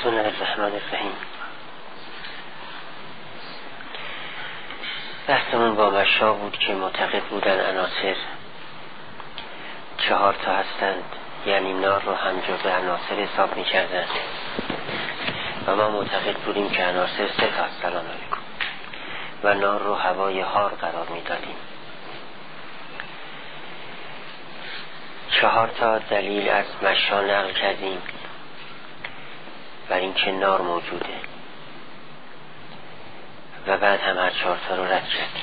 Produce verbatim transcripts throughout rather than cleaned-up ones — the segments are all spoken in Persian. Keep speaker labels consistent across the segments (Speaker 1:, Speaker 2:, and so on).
Speaker 1: بسم الله الرحمن الرحیم. بحثمون با مشا بود که معتقد بودن عناصر چهار تا هستند، یعنی نار رو هم جزء عناصر حساب می‌کردن و ما معتقد بودیم که عناصر سه تا هست. سلام علیکم. و نار رو هوای حار قرار میدادیم. چهار تا دلیل از مشا نقل کردیم بر اینکه نار موجوده و بعد هم هر چهار تا رو رد کردیم.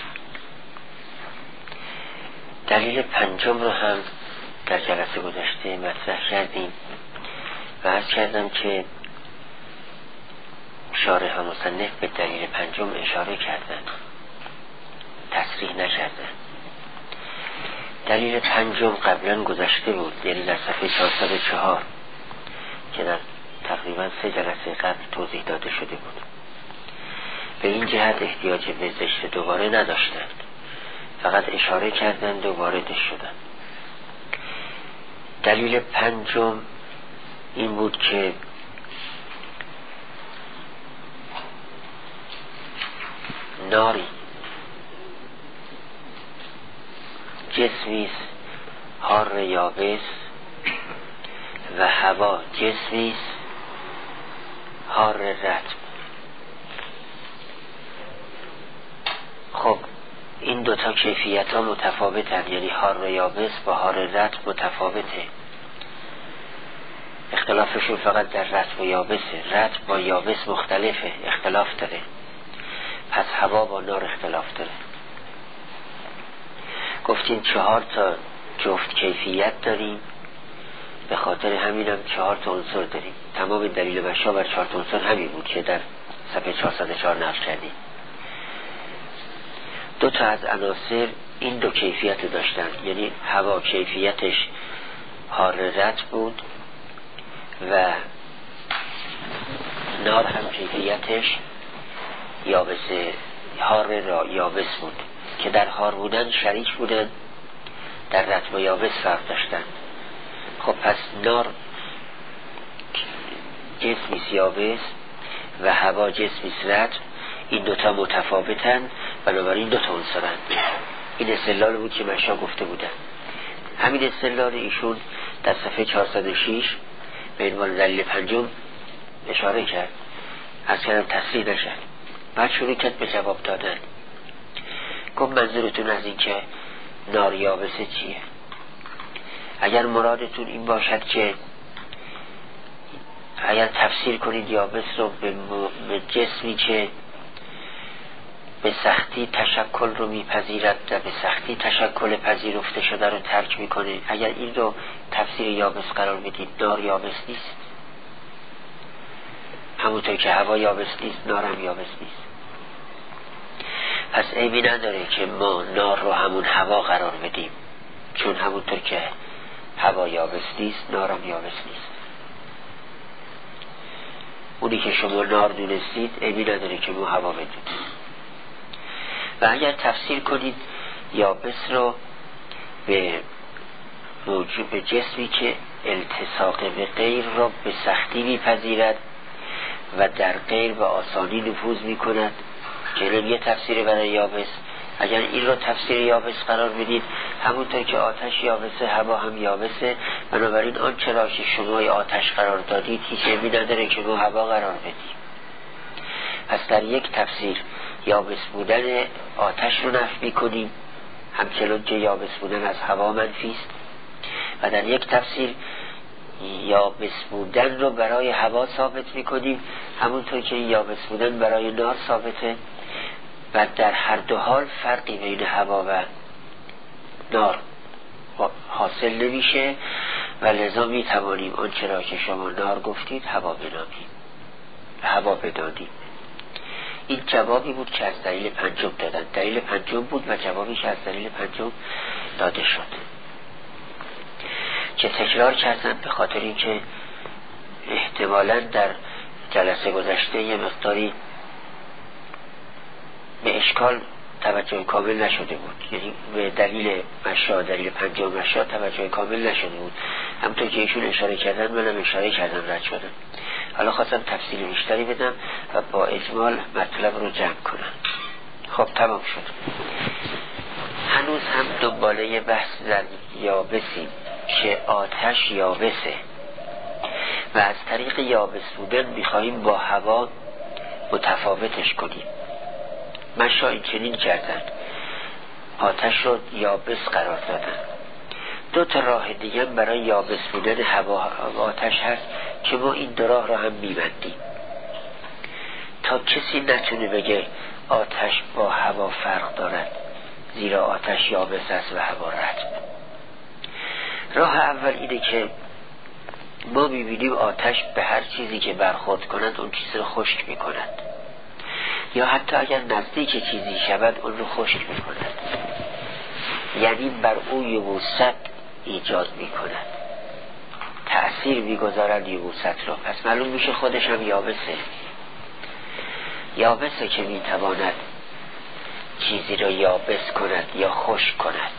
Speaker 1: دلیل پنجم رو هم در جلسه گذشته مطرح کردیم و عرض کردم که شارح و مصنف به دلیل پنجم اشاره کردن، تصریح نکردن. دلیل پنجم قبلا گذشته بود، یعنی در صفحه چهارصد و چهار که در تقریبا سه جلسه قبل توضیح داده شده بود. به این جهت احتیاج به ذکر دوباره نداشتند، فقط اشاره کردند و واردش شدند. دلیل پنجم این بود که ناری جسمیست حار یابس و هوا جسمیست حار رطب. خب این دوتا کیفیت ها متفاوتن، یعنی حار یابس با حار رطب متفاوته. اختلافشون فقط در رطب و یابسه. رطب با یابس مختلفه، اختلاف داره. پس هوا با نار اختلاف داره. گفتیم چهار تا جفت کیفیت داریم، به خاطر همین هم چهار تا عنصر داریم. تمام دلیل مشا بر چهار تا عنصر همین بود که در صفحه چهارصد و چهار نقل کردیم. دو تا از عناصر این دو کیفیت رو داشتن، یعنی هوا کیفیتش حار رطب بود و نار هم کیفیتش یابس حار را یابس بود که در حار بودن شریک بودن، در رطب و یابس فرق داشتن. خب پس نار جسمی یابس و هوا جسمی رطب، این دوتا متفاوتن، بنابراین دوتا عنصرن. این استدلال بود که مشا گفته بودن. همین استدلال ایشون در صفحه چهارصد و شش به عنوان دلیل پنجم اشاره کرد. از کردم تصریح نشد. بعد شروع کرد به جواب دادن. گفت منظورتون از این که نار یابسه چیه؟ اگر مرادتون این باشد که اگر تفسیر کنید یابس رو به, م... به جسمی که به سختی تشکل رو میپذیرد و به سختی تشکل پذیرفته شده رو ترک میکنه، اگر این رو تفسیر یابس قرار بدید، نار یابس نیست. همونطور که هوا یابس نیست، نارم یابس نیست. پس عیبی نداره که ما نار رو همون هوا قرار بدیم، چون همونطور که هوا یابس نیست، نارم یابس نیست. اونی که شما نار دونستید عیبی نداره که ما هوا بدونید. و اگر تفسیر کنید یابس رو به موجود به جسمی که التصاق به غیر را به سختی میپذیرد و در غیر به آسانی نفوذ میکند، که یه تفسیر برای یابس. اگر این رو تفسیر یابس قرار بدید، همونطور که آتش یابسه، هوا هم یابسه، بنابراین آنچه را که شما آتش قرار دادید هیچ عیبی نداره که ما هوا قرار بدیم. پس در یک تفسیر یابس بودن آتش رو نفی میکنیم، همچنان که یابس بودن از هوا منفی است. و در یک تفسیر یابس بودن رو برای هوا ثابت میکنیم، همونطور که یابس بودن برای نار ثابته. و در هر دو حال فرقی بین هوا و نار حاصل نمیشه و لذا میتوانیم آنچه را که شما نار گفتید هوا بنامیم، هوا بدانیم. این جوابی بود که از دلیل پنجم دادن. دلیل پنجم بود و جوابی که از دلیل پنجم داده شد که تکرار کردن، به خاطر اینکه احتمالاً در جلسه گذشته یه مقداری به اشکال توجه کامل نشده بود، یعنی به دلیل مشا دلیل پنجم مشا توجه کامل نشده بود. همونطور که ایشون اشاره کردن منم اشاره کردم رد شدم. حالا خواستم تفصیل بیشتری بدم و با اجمال مطلب رو جمع کنم. خب تمام شد. هنوز هم دنباله بحث در یابسیم که آتش یابسه و از طریق یابس بودن میخواییم با هوا متفاوتش کنیم. مشا این چنین کردن، آتش رو یابس قرار دادن. دو تا راه دیگه برای یابس بودن هوا آتش هست که ما این دو راه رو هم میبندیم تا کسی نتونه بگه آتش با هوا فرق دارد، زیرا آتش یابس است و هوا رطب. راه اول اینه که ما میبینیم آتش به هر چیزی که برخورد کند اون چیز رو خشک میکند، یا حتی اگر نزدیک چیزی شود اون رو خشک میکند، یعنی بر او یبوست ایجاد میکند، تأثیر میگذارد یبوست رو. پس معلوم میشه خودش هم یابسه، یابسه که میتواند چیزی رو یابس کند یا خشک کند.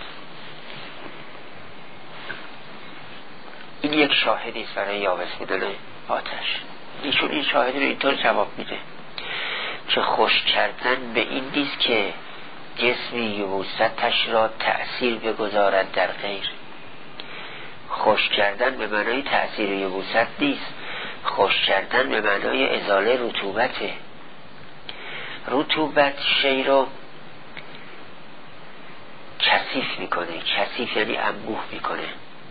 Speaker 1: این یک شاهدی است برای یابس بودن آتش. ایشون این شاهدی رو اینطور جواب میده که خشک کردن به این نیست که جسمی یبوستش را تأثیر بگذارد در غیر. خشک کردن به معنای تأثیر یبوست نیست، خشک کردن به معنای ازاله رطوبته. رطوبت شی رو کثیف میکنه، کثیف یعنی انبوه میکنه.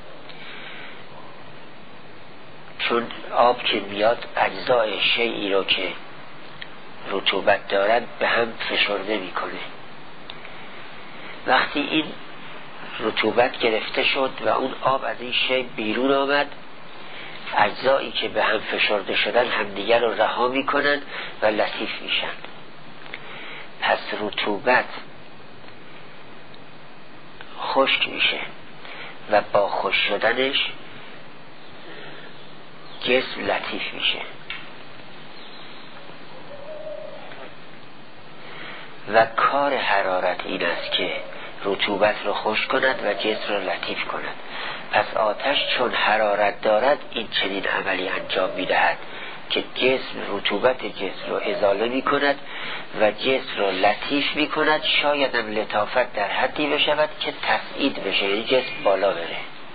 Speaker 1: چون آب که میاد اجزای شیئی رو که رطوبت دارد به هم فشرده میکنه. وقتی این رطوبت گرفته شد و اون آب از این شی بیرون آمد، اجزایی که به هم فشرده شدن همدیگر رو رها میکنن و لطیف میشن. پس رطوبت خشک میشه و با خشک شدنش جسم لطیف میشه و کار حرارت این است که رطوبت رو خشک کند و جسم رو لطیف کند. پس آتش چون حرارت دارد این چنین عملی انجام میدهد که جسم رطوبت جسم رو ازاله میکند و جسم رو لطیف میکند، شاید هم لطافت در حدی بشود که تصعید بشه، یعنی جسم بالا بره.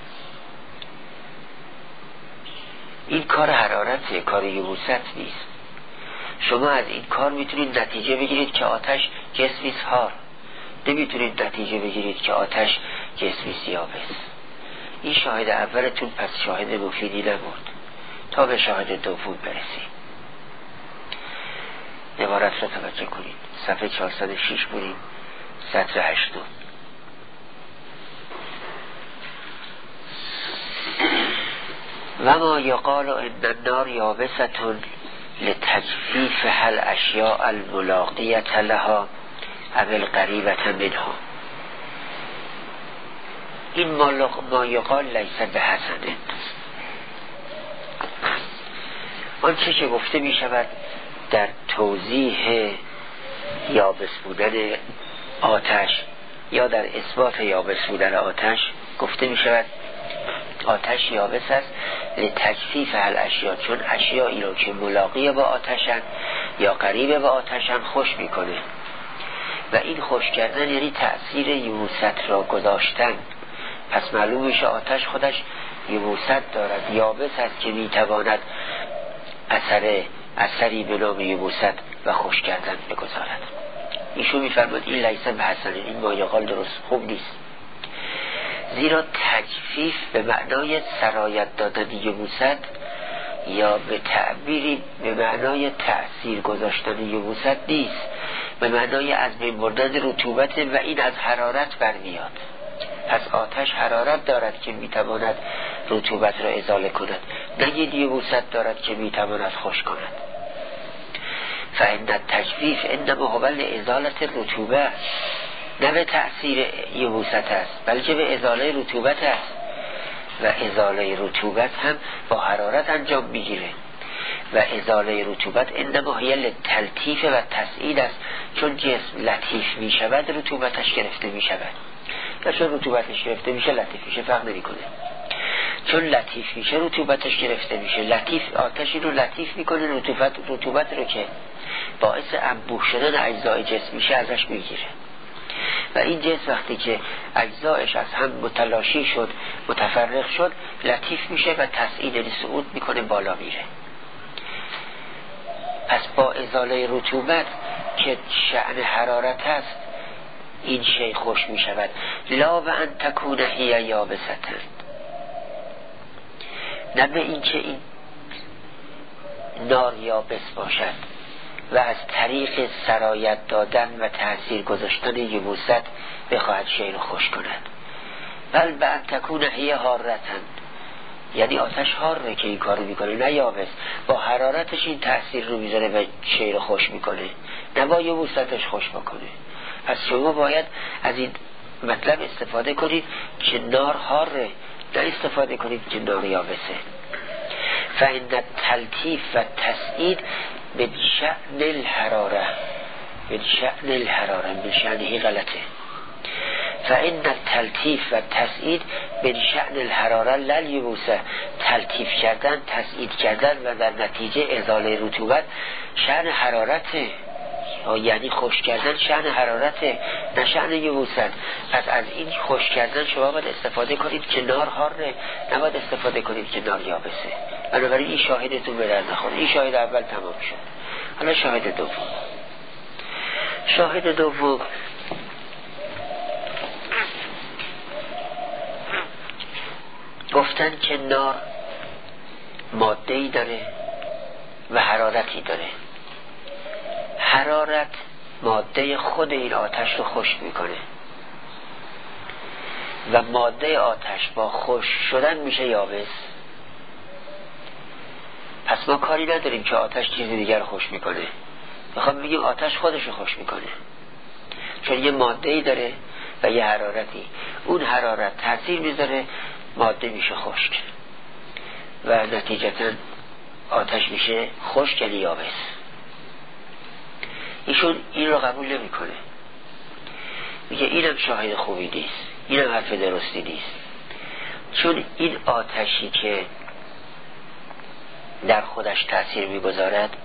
Speaker 1: این کار حرارته، کار یبوست نیست. شما از این کار میتونید نتیجه بگیرید که آتش جسمی هار، نمیتونید نتیجه بگیرید که آتش جسمی یابس. این شاهد اولتون پس شاهد مفیدی نبود تا به شاهد دوم برسید. عبارت را توجه کنید. صفحه چهارصد و شش بودیم، سطر هشتم. و ما یقال ان النار یابستون لتجفیف هل اشیاء الملاقیت لها او القریبت منها. این ما یقال لیس به حسنه. آنچه که گفته می شود در توضیح یابس بودن آتش یا در اثبات یابس بودن آتش گفته می شود آتش یابس است لتجفیف هل اشیا، چون اشیایی رو که ملاقی با آتشن یا قریب با آتشن خوش میکنه و این خوش کردن یعنی تأثیر یبوست را گذاشتن. پس معلوم میشه آتش خودش یبوست دارد، یابس است که میتواند اثر اثری به نام یبوست و خوش کردن بگذارد. ایشون میفرماد این لیسه به حسنه، این مایقال درست خوب نیست، زیرا تجفیف به معنای سرایت دادن یبوست یا به تعبیری به معنای تأثیر گذاشتن یبوست نیست، به معنای از بین بردن رطوبت و این از حرارت برمیاد. پس آتش حرارت دارد که میتواند رطوبت را ازاله کند، نه یبوست دارد که میتواند خشک کند. فإن التجفیف انما هو لازالة الرطوبه، نه به تأثیر یبوست است بلکه به ازاله رطوبت است و ازاله رطوبت هم با حرارت انجام میگیره و ازاله رطوبت انما هی تلطیف و تسعید است. چون جسم لطیف می شود رطوبتش گرفته می شود، و چون رطوبتش گرفته میشه لطیف میشه، فرق نمیکنه. چون لطیف میشه رطوبتش گرفته میشه. لطیف آتشی رو لطیف میکنه، رطوبت رطوبت رو که باعث انبوه شدن اجزای جسم میشه ازش میگیره. و این جسم وقتی که اجزایش از هم متلاشی شد، متفرق شد، لطیف میشه و تسعید صعود میکنه، بالا میره. پس با ازاله رطوبت که شأن حرارت است این شی خوش می شود. لا و ان تکون هی یابستن، نه به این که این نار یابس باشد و از طریق سرایت دادن و تأثیر گذاشتن یبوست بخواهد شی رو خوش کند. بل به ان تکون هی حارتن، یعنی آتش حاره که این کارو میکنه، نه یابس. با حرارتش این تأثیر رو میذاره و شی رو خوش میکنه، نه با یبوستش خوش بکنه. پس شما باید از این مطلب استفاده کنید که نار حاره، نه استفاده کنید که نار یابسه. فإن تلطیف و تسعید به شأن الحراره، به شأن الحراره، به شأنه غلطه. فإن تلطیف و تسعید به شأن الحراره لل یبوسه، تلطیف کردن، تسعید کردن و در نتیجه ازاله رطوبت شأن حرارته، یعنی خوش کردن شأن حرارته، نه شأن یبوست. پس از این خوش کردن شما باید استفاده کنید که نار حاره، نباید استفاده کنید که نار یابسه. بنابراین این شاهدتون به درد نخوره. این شاهد اول تمام شد. حالا شاهد دوم. شاهد دوم گفتن که نار ماده‌ای داره و حرارتی داره. حرارت ماده خود این آتش رو خشک میکنه و ماده آتش با خشک شدن میشه یابس. پس ما کاری نداریم که آتش چیز دیگر رو خشک میکنه، میخوام بگیم آتش خودش رو خشک میکنه، چون یه ماده‌ای داره و یه حرارتی. اون حرارت تاثیر میذاره، ماده میشه خشک و نتیجتا آتش میشه خشک یعنی یابس. ایشون این رو قبول نمی کنه، میگه اینم شاهد خوبی نیست، اینم حرف درستی نیست. چون این آتشی که در خودش تأثیر میگذارد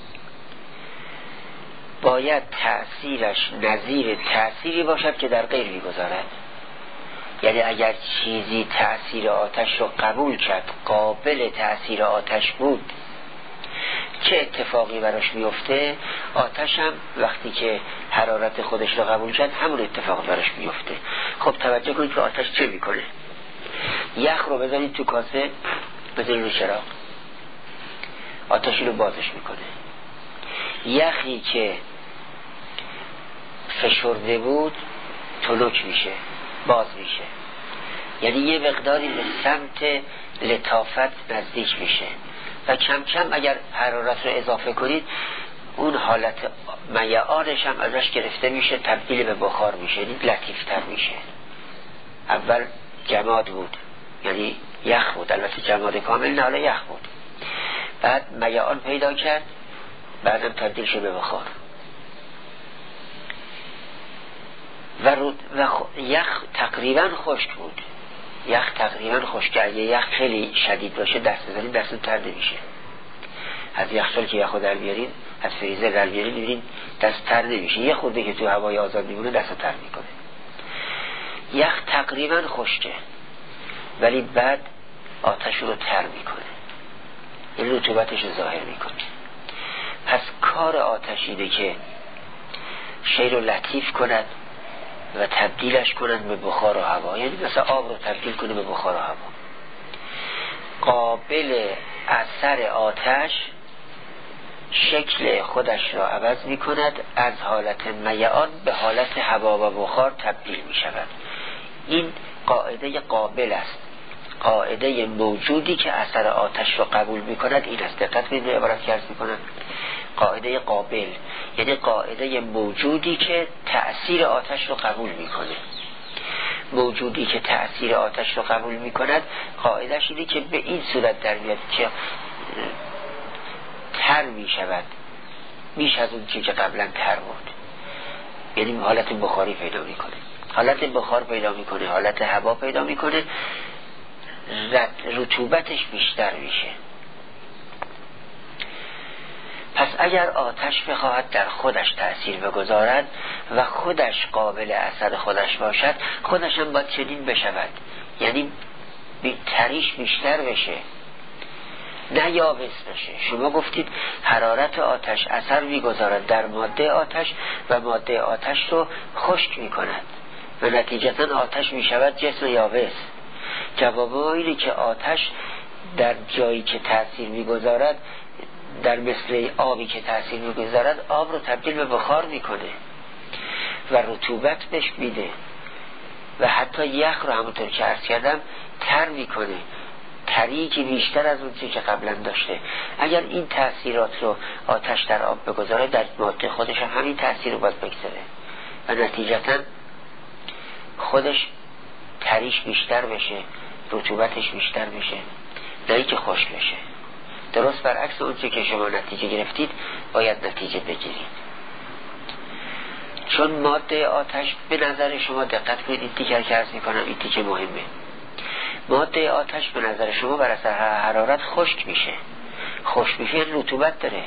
Speaker 1: باید تأثیرش نظیر تأثیری باشد که در غیر میگذارد. یعنی اگر چیزی تأثیر آتش رو قبول کرد، قابل تأثیر آتش بود، چه اتفاقی براش میفته؟ آتش هم وقتی که حرارت خودش رو قبول کرد همون اتفاق براش میفته. خب توجه کنید که آتش چه میکنه. یخ رو بذارید تو کاسه، بذارید رو چراغ، آتشی رو بازش میکنه. یخی که فشرده بود تلوک میشه، باز میشه، یعنی یه مقداری به سمت لطافت نزدیک میشه و کم کم اگر حرارت رو اضافه کنید اون حالت میعانش هم ازش گرفته میشه، تبدیل به بخار میشه، لطیفتر میشه. اول جماد بود، یعنی یخ بود، البته جماد کامل نه، حالا یخ بود، بعد میعان پیدا کرد، بعدم تبدیل شد به بخار. و, و یخ تقریبا خشک بود، یخ تقریبا خشک. اگه یخ خیلی شدید باشه دست بزنید دستتون تر نمیشه. از یخچال که یخو در بیارین، از فریزر در بیارین، میبینین دست تر نمیشه. یه خورده که تو هوای آزاد میمونه دست تر میکنه. یخ تقریبا خشکه ولی بعد آتش رو تر میکنه، یعنی رطوبتش رو ظاهر میکنه. پس کار آتش اینه که شی رو لطیف کند و تبدیلش کنند به بخار و هوا، یعنی مثلا آب رو تبدیل کنه به بخار و هوا. قابل اثر آتش شکل خودش را عوض می کند، از حالت میعان به حالت هوا و بخار تبدیل می شود. این قاعده قابل است، قاعده موجودی که اثر آتش را قبول می کند. این است، دقت به عبارت که عرض می کنم. قاعده قابل یعنی قاعده موجودی که تأثیر آتش رو قبول میکنه. موجودی که تأثیر آتش رو قبول میکند قاعدش اینه که به این صورت در میاد که تر می شود، بیش از اون چیزی که قبلا تر بود، یعنی حالت بخاری پیدا می کنه، حالت بخار پیدا می کنه، حالت هوا پیدا می کنه، رطوبتش بیشتر میشه. پس اگر آتش بخواهد در خودش تأثیر بگذارد و خودش قابل اثر خودش باشد، خودش هم باید چنین بشود، یعنی تریش بیشتر بشه، نه یابس بشه. شما گفتید حرارت آتش اثر میگذارد در ماده آتش و ماده آتش رو خشک میکند و نتیجتا آتش میشود جسم یابس. جواب اینه که آتش در جایی که تأثیر میگذارد، در مثل آبی که تأثیر میگذارد، آب رو تبدیل به بخار میکنه و رطوبت بهش میده و حتی یخ رو همونطور که عرض کردم تر میکنه، تری که بیشتر از اون چیزی که قبلا داشته. اگر این تأثیرات رو آتش در آب بگذاره، در ماده خودش هم همین تأثیر رو باید بگذاره و نتیجتا خودش تریش بیشتر بشه، رطوبتش بیشتر بشه، نه اینکه خشک بشه. درست برعکس اون چیزی که شما نتیجه گرفتید باید نتیجه بگیرید. چون ماده آتش به نظر شما، دقت کنید این تیکر که عرض میکنم، این تیکه مهمه، ماده آتش به نظر شما بر اثر حرارت خشک میشه. خشک میشه رطوبت داره،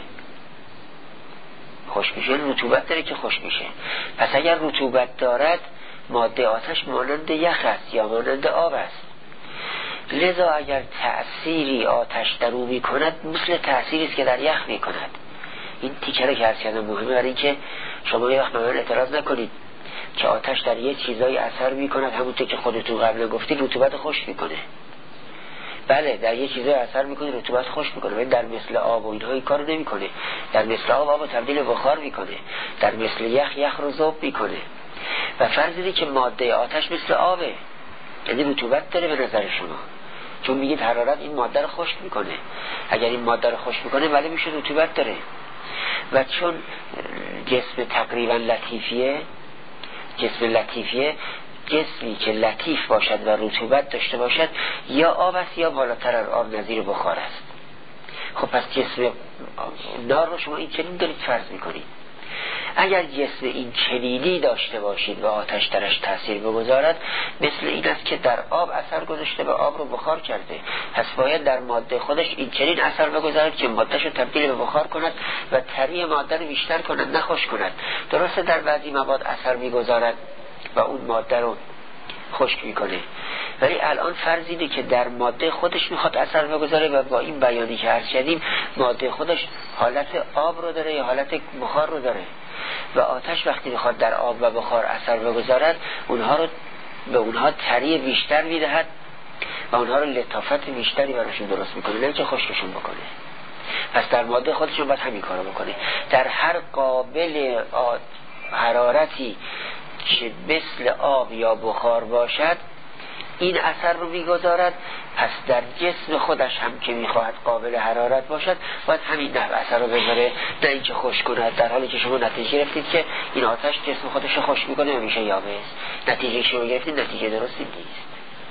Speaker 1: خشک میشه رطوبت داره که خشک میشه. پس اگر رطوبت دارد، ماده آتش مانند یخ است یا مانند آب است. لذا اگر تأثیری آتش در او می کند، مثل تأثیری است که در یخ می کند. این تیکره که هست کردم مهمه، برای اینکه شما یه وقت به من اعتراض نکنید که آتش در یه چیزایی اثر می کند، همونطور که خودتون قبلا گفتید رطوبت خشک می کنه. بله، در یه چیزایی اثر می کنه، رطوبت خشک می کنه، ولی در مثل آب و اینها این کارو نمی کنه. در مثل آب آب تبدیل بخار می کنه، در مثل یخ یخ رو ذوب می کنه. و فرض اینه که ماده آتش مثل آبه، یعنی رطوبت داره به نظر شما، چون میگید حرارت این ماده رو خشک میکنه. اگر این ماده رو خشک میکنه ولی میشه رطوبت داره. و چون جسم تقریبا لطیفیه، جسم لطیفیه جسمی که لطیف باشد و رطوبت داشته باشد، یا آب است یا بالاتر از آب نظیر بخار است. خب پس جسم نار رو شما این چنین دارید فرض میکنید. اگر جسم این چنینی داشته باشید و آتش درش تأثیر بگذارد، مثل این است که در آب اثر گذاشته و آب رو بخار کرده. پس باید در ماده خودش این چنین اثر بگذارد که مادهش رو تبدیل به بخار کند و تری ماده رو بیشتر کند، نه خشک کند. درسته در بعضی مواد اثر میگذارد و اون ماده رو خشک میکنه، ولی الان فرض اینه که در ماده خودش میخواد اثر بگذاره و با این بیانی که عرض کردیم ماده خودش حالت آب رو داره یا حالت بخار رو داره و آتش وقتی میخواد در آب و بخار اثر بگذارد، اونها رو به اونها تری بیشتر میدهد و اونها رو لطافت بیشتری براشون درست میکنه، نه که خشکشون بکنه. پس در ماده خودشون باید همین کارو بکنه. در هر قابل حرارتی که مثل آب یا بخار باشد این اثر رو میگذارد. پس در جسم خودش هم که میخواهد قابل حرارت باشد باید همین نحو اثر رو بذاره، نه اینکه خشک کند، در حالی که شما نتیجه گرفتید که این آتش جسم خودش رو خشک میکنه و میشه یابس. نتیجه شما گرفتید نتیجه درستی نیست.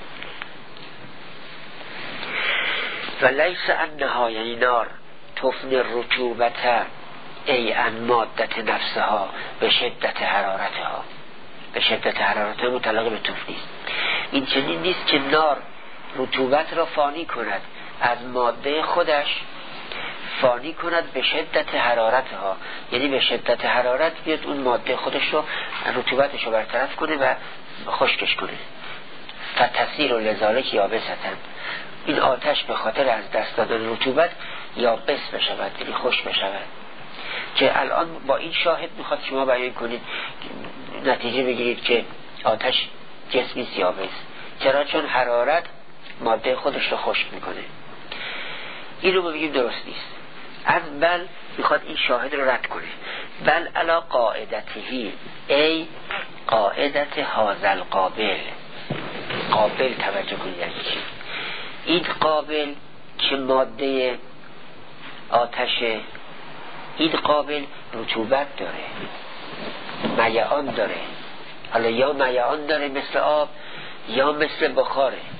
Speaker 1: و لیس انها، یعنی نار، تفن رطوبت ای ان مادت نفسها به شدت حرارتها، به شدت حرارتها متعلق به تفن نیست. این چنین نیست که نار رطوبت را فانی کند، از ماده خودش فانی کند به شدت حرارتها، یعنی به شدت حرارت بیاد اون ماده خودش رو، رطوبتش رو برطرف کنه و خشکش کنه. فتصیر و لذالک یابستن، این آتش به خاطر از دست دادن رطوبت یابس بشود، یعنی خشک بشود. که الان با این شاهد میخواد شما بیان کنید، نتیجه بگیرید که آتش جسمی یابس. چرا؟ چون حرارت ماده خودش رو خشک میکنه. این رو بگیم درست نیست. از بل میخواد این شاهد رو رد کنه. بل علا قاعدتهی، ای قاعدت هازل قابل. قابل توجه کنید یعنی چی؟ این قابل که ماده آتش، این قابل رطوبت داره، میعان داره. حالا یا میعان داره مثل آب یا مثل بخاره.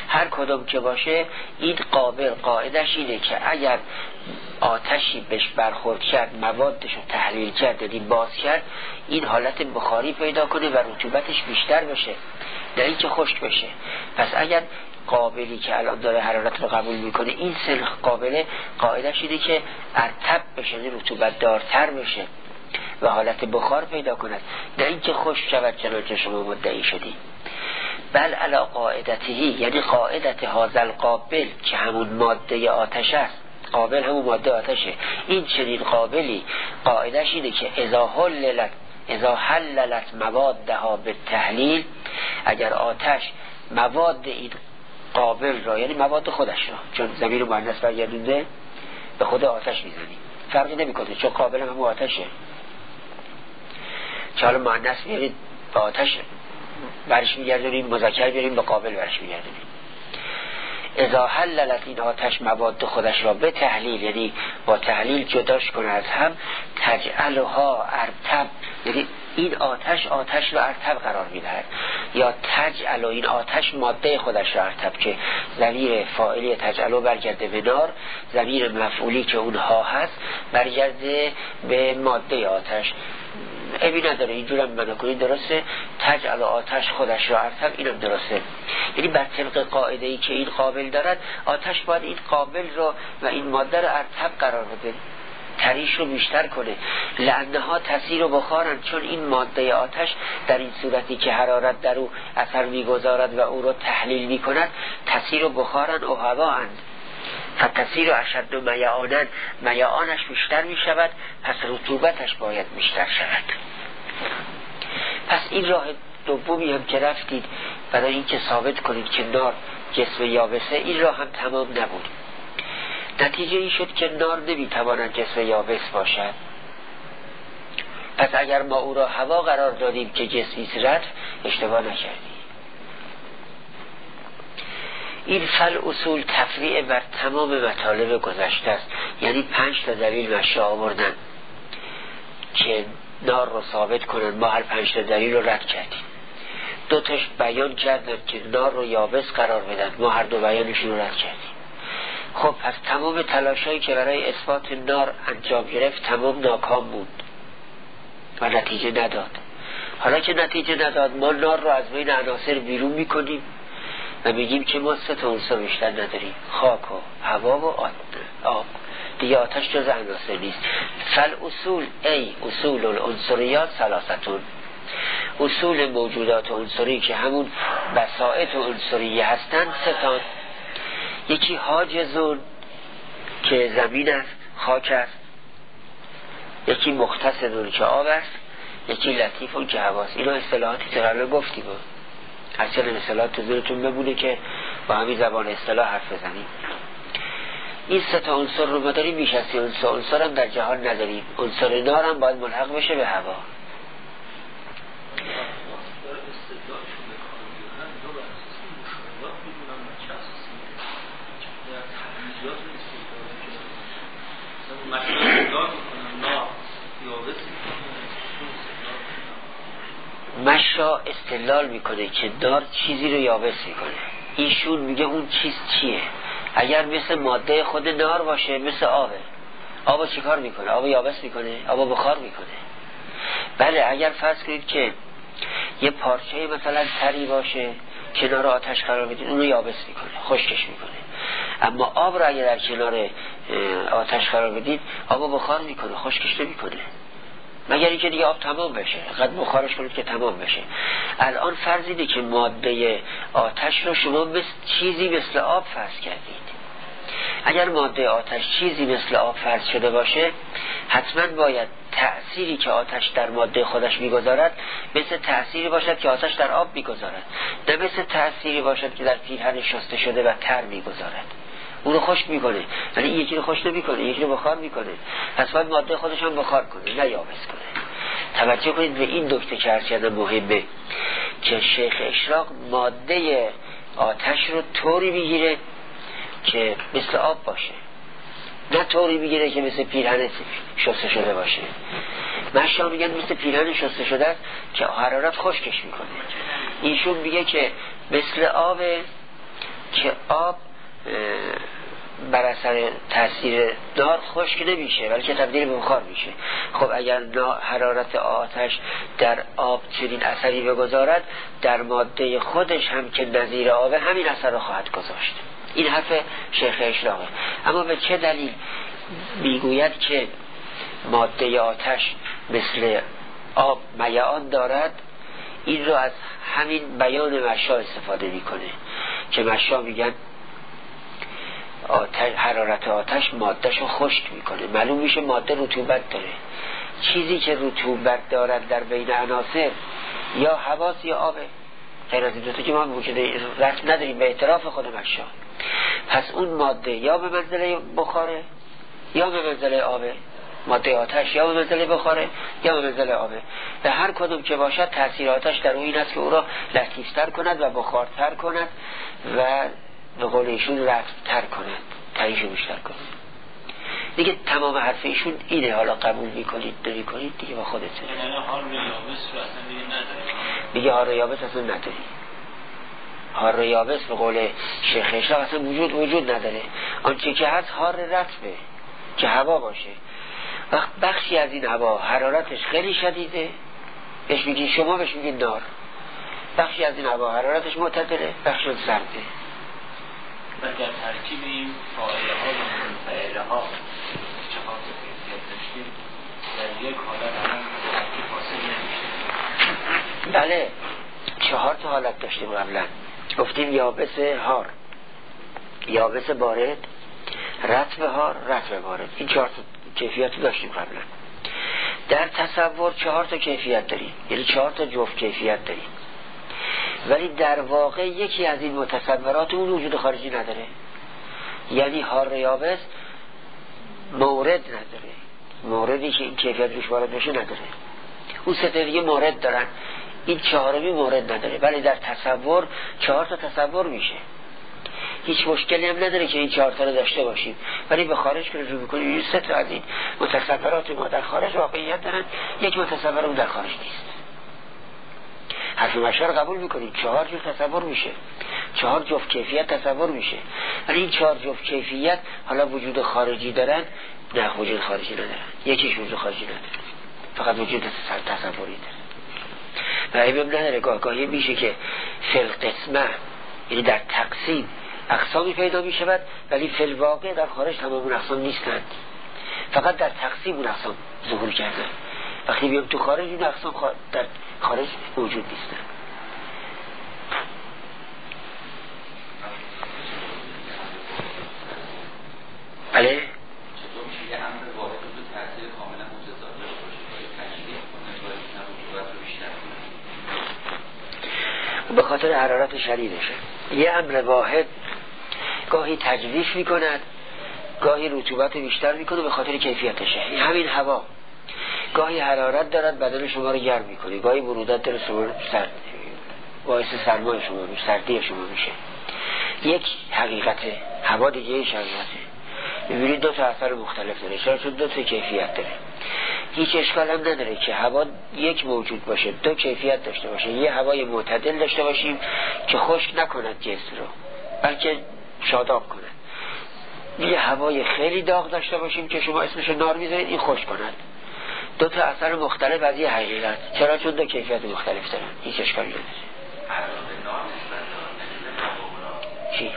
Speaker 1: هر کدوم که باشه این قابل قاعدش اینه که اگر آتشی بهش برخورد کرد موادش رو تحلیل کرد یعنی باز کرد این حالت بخاری پیدا کنه و رطوبتش بیشتر بشه نه اینکه خشک بشه. پس اگر قابلی که الان داره حرارت رو قبول میکنه این سلخ قابله قاعدش اینه که ارتب بشه یعنی رطوبت دارتر بشه و حالت بخار پیدا کند نه اینکه خشک شود چنانچه شما مدعی شدی. بل علا قاعدتهی یعنی قاعدت هذا قابل که همون ماده آتش است، قابل همون ماده آتشه، این چنین قابلی قاعدش اینه که اذا حللت اذا حللت موادها به تحلیل اگر آتش مواد این قابل را یعنی مواد خودش را چون ضمیر مؤنث برگردونده به خود آتش میزنی فرقی نمیکنه چون قابل هم آتشه چه حالا مؤنث بیارید به آتش برش میگردونیم مذکر بیاریم به قابل برش میگردونیم. اذا حللت این آتش مواد خودش را به تحلیل یعنی با تحلیل جداش کنه از هم تجعلها ارتب یعنی این آتش آتش را ارتب قرار میدهد یا تجعل این آتش ماده خودش را ارتب که ضمیر فاعلی تجعلو برگرده به نار ضمیر مفعولی که اونها هست برگرده به ماده آتش ابی نداره اینجور هم بنا کنید درسته تجعل آتش خودش را ارتب اینم درسته یعنی بر طبق قاعده ای که این قابل دارد آتش باید این قابل رو و این ماده رو ارتب قرار بده تریش رو بیشتر کنه لانها تسیر و بخارن چون این ماده آتش در این صورتی که حرارت در او اثر میگذارد و او رو تحلیل میکند تسیر و بخارن و هوااند فتسیر و اشد و میعانن میعانش بیشتر میشود پس رطوبتش باید بیشتر شود. پس این راه دومی هم که رفتید برای اینکه ثابت کنید که نار جسم یابسه این راه هم تمام نبود نتیجه این شد که نار نمیتواند جسم یابس باشد پس اگر ما او را هوا قرار دادیم که جسمی رطب اشتباه نکردیم. این فل اصول تفریع بر تمام مطالب گذشته است یعنی پنج تا دلیل مشا آوردن که نار رو ثابت کنن ما هر پنج تا دلیل رو رد کردیم دو تاش بیان کردن که نار رو یابس قرار بدن ما هر دو بیانشون رو رد کردیم. خب پس تمام تلاشایی که برای اثبات نار انجام گرفت تمام ناکام بود و نتیجه نداد. حالا که نتیجه نداد ما نار رو از بین عناصر بیرون میکنیم و میگیم که ما سه تا عنصر بیشتر نداریم خاک و هوا و آب دیگه آتش جز عناصر نیست. فل اصول ای اصول العنصریات ثلاثتون اصول موجودات عنصری که همون بساطت عنصریه هستند سه تا یکی حاجزون که زمین است خاک است یکی مختصدون که آب است یکی لطیفون که هواست. اینا اصطلاحاتی که قبل گفتیم اصلا اصطلاحات تو ذهنتون بمونه که با همین زبان اصطلاح حرف بزنیم. این سه تا عنصر رو ما داریم بیش از سی عنصر عنصر هم در جهان نداریم. عنصر نار هم باید ملحق بشه به هوا. مشا استدلال میکنه که نار چیزی رو یابس میکنه ایشون میگه اون چیز چیه اگر مثل ماده خود نار باشه مثل آبه آبو چی کار میکنه آبو یابس میکنه آبو بخار میکنه. بله اگر فرض کنید که یه پارچه مثلا تری باشه کنار آتش قرار بدید اونو یابس میکنه خشکش میکنه اما آب رو اگر در کنار آتش قرار بدید آبو بخار میکنه خشکش نمیکنه مگر اینکه دیگه آب تمام بشه قد بخارش کنید که تمام بشه. الان فرض اینه که ماده آتش رو شما مثل چیزی مثل آب فرض کردید. اگر ماده آتش چیزی مثل آب فرض شده باشه حتما باید تأثیری که آتش در ماده خودش میگذارد مثل تأثیری باشد که آتش در آب میگذارد نه مثل تأثیری باشد که در پیرهن شسته شده و تر میگذارد اون رو خشک میکنه ولی یکی رو خشک نمیکنه یکی رو بخار میکنه پس باید ماده خودش هم بخار کنه نه یابس کنه. توجه کنید به این نکته که هرچی مهمه که شیخ اشراق ماده آتش رو طوری میگیره که مثل آب باشه نه طوری میگیره که مثل پیرهن شسته شده باشه. مشا میگن مثل پیرهن شسته شده است که حرارت خشکش میکنه ایشون میگه که مثل آب که آب بر اثر تاثیر نار خشک نمیشه بلکه تبدیل به بخار میشه. خب اگر حرارت آتش در آب چنین اثری بگذارد، در ماده خودش هم که نظیر آب همین اثر رو خواهد گذاشت. این حرف شیخ اشراقه. اما به چه دلیل میگوید که ماده آتش مثل آب میعان دارد؟ این رو از همین بیان مشا استفاده میکنه که مشا میگن آتش، حرارت آتش مادهشو خشک میکنه. معلوم میشه ماده رطوبت داره. چیزی که رطوبت دارد در بین عناصر یا هواست یا آبه. غیر از این دوتا که ما وجود رفت نداریم به اعتراف خود مشا. پس اون ماده یا به منزله بخاره یا به منزله آبه. ماده آتش یا به منزله بخاره یا به منزله آبه. و هر کدوم که باشد تاثیر آتش در اون این است که او را لطیفتر کند و بخارتر کند و به قول ایشون رفتر کند، تریش بیشتر کند. دیگه تمام حرف ایشون اینه. حالا قبول میکنید نمی کنید دیگه با خودتون.
Speaker 2: یعنی حار و یابس رو اصلا دیگه نداری؟
Speaker 1: دیگه حار و یابس اصلا نداری. حار و یابس به قول شیخ اشراق اصلا وجود وجود نداره. آنچه که هست حار رطبه که هوا باشه. وقت بخشی از این هوا حرارتش خیلی شدیده، بهش میگین شما، بهش میگین نار. بخشی از این هوا حرارتش معتدله، بخشش سرده.
Speaker 2: و در ترکیب این فاعله ها و منفعله ها چهار تا کیفیت داشتیم، در یک حالت هم ترکیب حاصل نمیشه.
Speaker 1: بله، چهار تا حالت داشتیم قبلا. گفتیم یابس هار، یابس بارد، رطب هار، رطب بارد. این چهار تا کیفیت داشتیم قبلا. در تصور چهار تا کیفیت داریم، یعنی چهار تا جفت کیفیت داریم. ولی در واقع یکی از این متصورات اون وجود خارجی نداره. یعنی حار یابس مورد نداره، موردی که این کیفیت روش وارد بشه نداره. اون سه تا دیگه مورد دارن، این چهارمی مورد نداره. ولی در تصور چهار تا تصور میشه. هیچ مشکلی هم نداره که این چهار تا رو داشته باشیم. ولی به خارج که رجوع میکنیم این سه تا از این متصورات ما در خارج واقعیت دارن، یک متصور اون در خارج نیست. حرف مشا رو قبول میکنید، چهار جفت تصور میشه، چهار جفت کیفیت تصور میشه. ولی این چهار جفت کیفیت حالا وجود خارجی دارن؟ نه، وجود خارجی ندارن. یکیش وجود خارجی نداره، فقط وجود تصوری داره. و ایمم نداره. گاه گاهی میشه که فی القسمه، یعنی در تقسیم اقسامی پیدا میشود، ولی فی الواقع در خارج تمام اون اقسام نیستند، فقط در تقسیم اون اقسام ظهور کرده. وقتی بیام تو خارج این اقسام در خارج موجود نیستن. بله؟
Speaker 3: چطور میشه یه امر واحد رو تاثیر کاملا متضاد باشه؟ تشریح کنه باید رو بیشتر کنه.
Speaker 1: به خاطر حرارت شدیدشه. یه امر واحد گاهی تجویف میکند، گاهی رطوبت بیشتر میکنه به خاطر کیفیتشه. همین هوا گاهی حرارت دارد بدن شما رو گرم میکنه، گاهی برودت داره شما رو سرد، باعث سرمای شما میشه، سردی شما میشه. یک حقیقت هوا دیگه یک حقیقته. میبینید دو تا اثر مختلف داره، چرا؟ چون دو تا کیفیت داره. هیچ اشکال هم نداره که هوا یک موجود باشه، دو کیفیت داشته باشه. یه هوای معتدل داشته باشیم که خشک نکند جسم رو بلکه شاداب کنه. یه هوای خیلی داغ داشته باشیم که شما اسمش نار میذارید این خشک کند. دو تا اثر مختلف از یه حقیقت. چرا؟ چون دو کیفیت مختلف دارن. هیچ اشکالی نداره. چی؟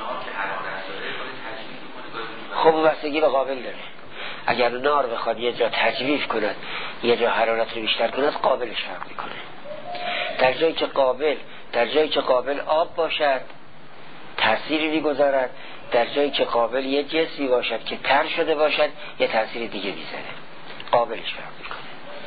Speaker 1: خب بستگی به قابل داره. اگر نار بخواد یه جا تجویف کند، یه جا حرارت رو بیشتر کند، قابلش فرق میکنه. در جایی که قابل در جایی که قابل آب باشد تأثیری میگذارد، در جایی که قابل یه جسمی باشد که تر شده باشد یه تأثیر دیگه میذاره. قابلش فرق میکنه.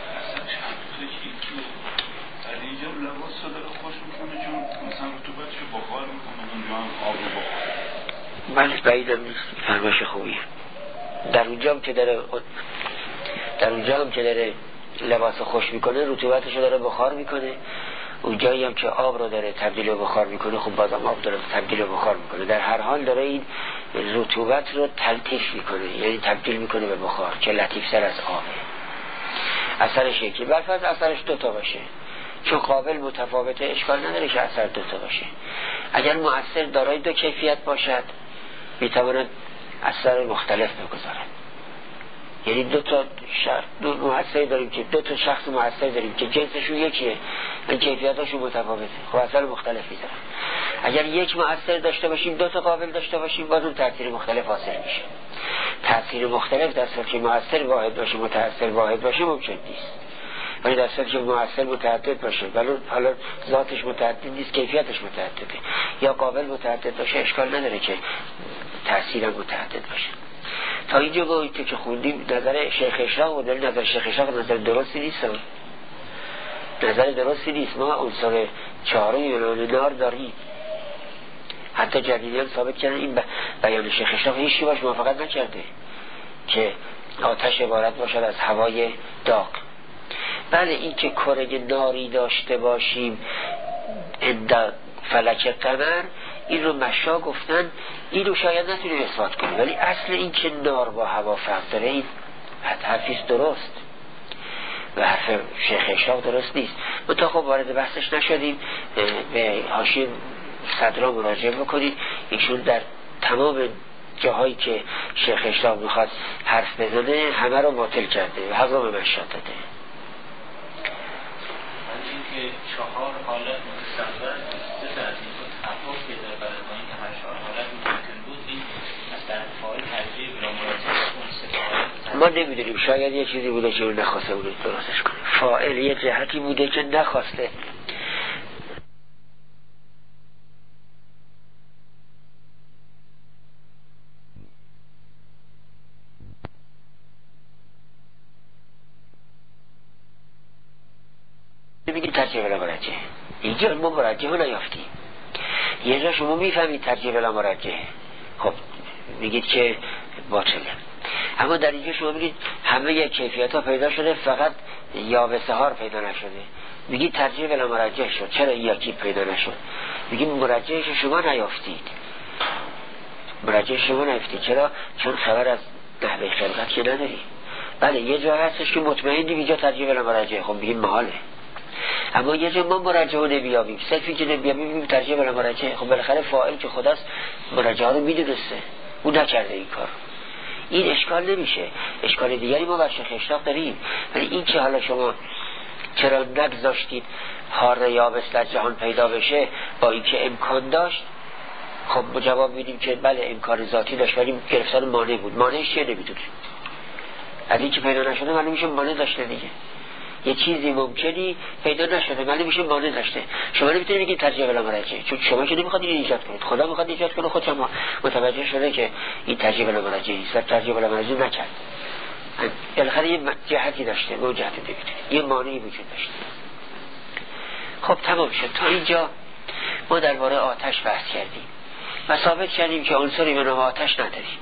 Speaker 4: در اینجا لباس رو داره خوش میکنه چون مثلا رطوبتشو بخار میکنه، اونجا هم آب رو بخار.
Speaker 1: بله، بعیدم نیست. فرمایش خوبیه. در اونجا هم که داره در اونجا هم که داره لباس خوش میکنه رطوبتشو داره بخار میکنه. اونجایی هم که آب رو داره تبدیل به بخار میکنه خب بازم آب داره تبدیل به بخار میکنه. در هر حال داره این رطوبت رو تلطیف میکنه، یعنی تبدیل میکنه به بخار که لطیفتر از آبه. اثرش یکی. برفرض اثرش دوتا باشه، چون قابل متفاوته اشکال نداره که اثر دوتا باشه. اگر مؤثر دارای دو کیفیت باشد میتواند اثر مختلف بگذارد. یعنی دو تا شخص دو مؤثر داریم که دو تا شخص مؤثر داریم که جنسشون یکیه این کیفیتاشون متفاوته، خب اثر مختلف میذارن. اگر یک مؤثر داشته باشیم دو تا قابل داشته باشیم باز اون تاثیر مختلف حاصل میشه. تاثیر مختلف در صورتی که مؤثر واحد باشه متأثر واحد باشه ممکن نیست، ولی در صورتی که مؤثر متعدد باشه ولی حالا ذاتش متعدد نیست کیفیتش متعدده یا قابل متعدد باشه اشکال نداره که تاثیر متعدد باشه. تا اینجا گویی که خوندیم نظر شیخ اشراق و دلیل نظر شیخ اشراق نظر درستی نیست، نظر درستی نیست. ما عنصر چهارم یونان نار داریم، حتی جدیدیان ثابت کردن این بیان شیخ اشراق هیچی باش موافقت نکرده که آتش عبارت باشد از هوای داغ. بله این که کره ناری داشته باشیم اند فلک قمر این رو مشا گفتن، این رو شاید نتونیم اثبات کنیم، ولی اصل این که نار با هوا فرق داره این حرفیست درست و حرف شیخ اشراق درست نیست. ما تا خب وارد بحثش نشدیم، به حاشیه صدرا مراجعه بکنید. ایشون در تمام جاهایی که شیخ اشراق میخواد حرف بزنه همه رو باطل کرده و حق رو به مشا داده.
Speaker 2: این که چهار حالت مستقبل سه از این که تفاوت پیدا برای این هر چهار حالت ممکن بود این از طرف فاعل ترجیح بلا مراجعه اون سه
Speaker 1: ما نمیدونیم، شاید یه چیزی بوده که اون نخواسته بوده درستش کنه. فاعل یه جهتی بوده که نخواسته. میگید ترجیح بلا مرجع، اینجا ما مرجع رو نیافتیم. یه جا شما میفهمید ترجیح بلا مرجع، خب میگید که باطله. اما در اینجا شما میگید همه کیفیت ها پیدا شده فقط یابسه ها پیدا نشده، میگید ترجیح بلا مرجع شد. چرا یکی پیدا نشد؟ میگید مرجعش شما نیافتید، مرجع شما نیافتید. چرا؟ چون خبر از نحوه خلقت که نداری. بله یه جا هستش که مطمئنی اینجا ترجیح بلا مرجع، خب بگیم محاله. اما یه جا ما مرجع رو نمیابیم، صرفی که نمیابیم میگیم ترجیح بلا مرجع. خب بالاخره فاعل که خداست مرجع رو میدونسته، اون نکرده این کار، این اشکال نمیشه. اشکال دیگری ما بر شیخ اشراق داریم، ولی این که حالا شما چرا نگذاشتید حار یابس در جهان پیدا بشه با اینکه امکان داشت؟ خب جواب میدیم که بله امکان ذاتی داشت ولی گرفتار مانع بود. مانعش چیه نمیدونیم، از این که پیدا نشده معلوم میشه مانع داشته دیگه. یه چیزی ممکنی پیدا نشده معلوم میشه مانع داشته. شما نمیتونید بگید ترجیح بلا مرجع، چون شما که نمیخواد این ایجاد کنید، خدا میخواد ایجاد کنه. خود شما متوجه شده که این ترجیح بلا مرجع نیست و ترجیح بلا مرجع نکرد. بالاخره یه جهتی داشته، اون جهت نمیتونید، یه مانعی وجود داشته. خب تمام شد. تا اینجا ما درباره آتش بحث کردیم و ثابت کردیم که عنصری به نام آتش نداریم،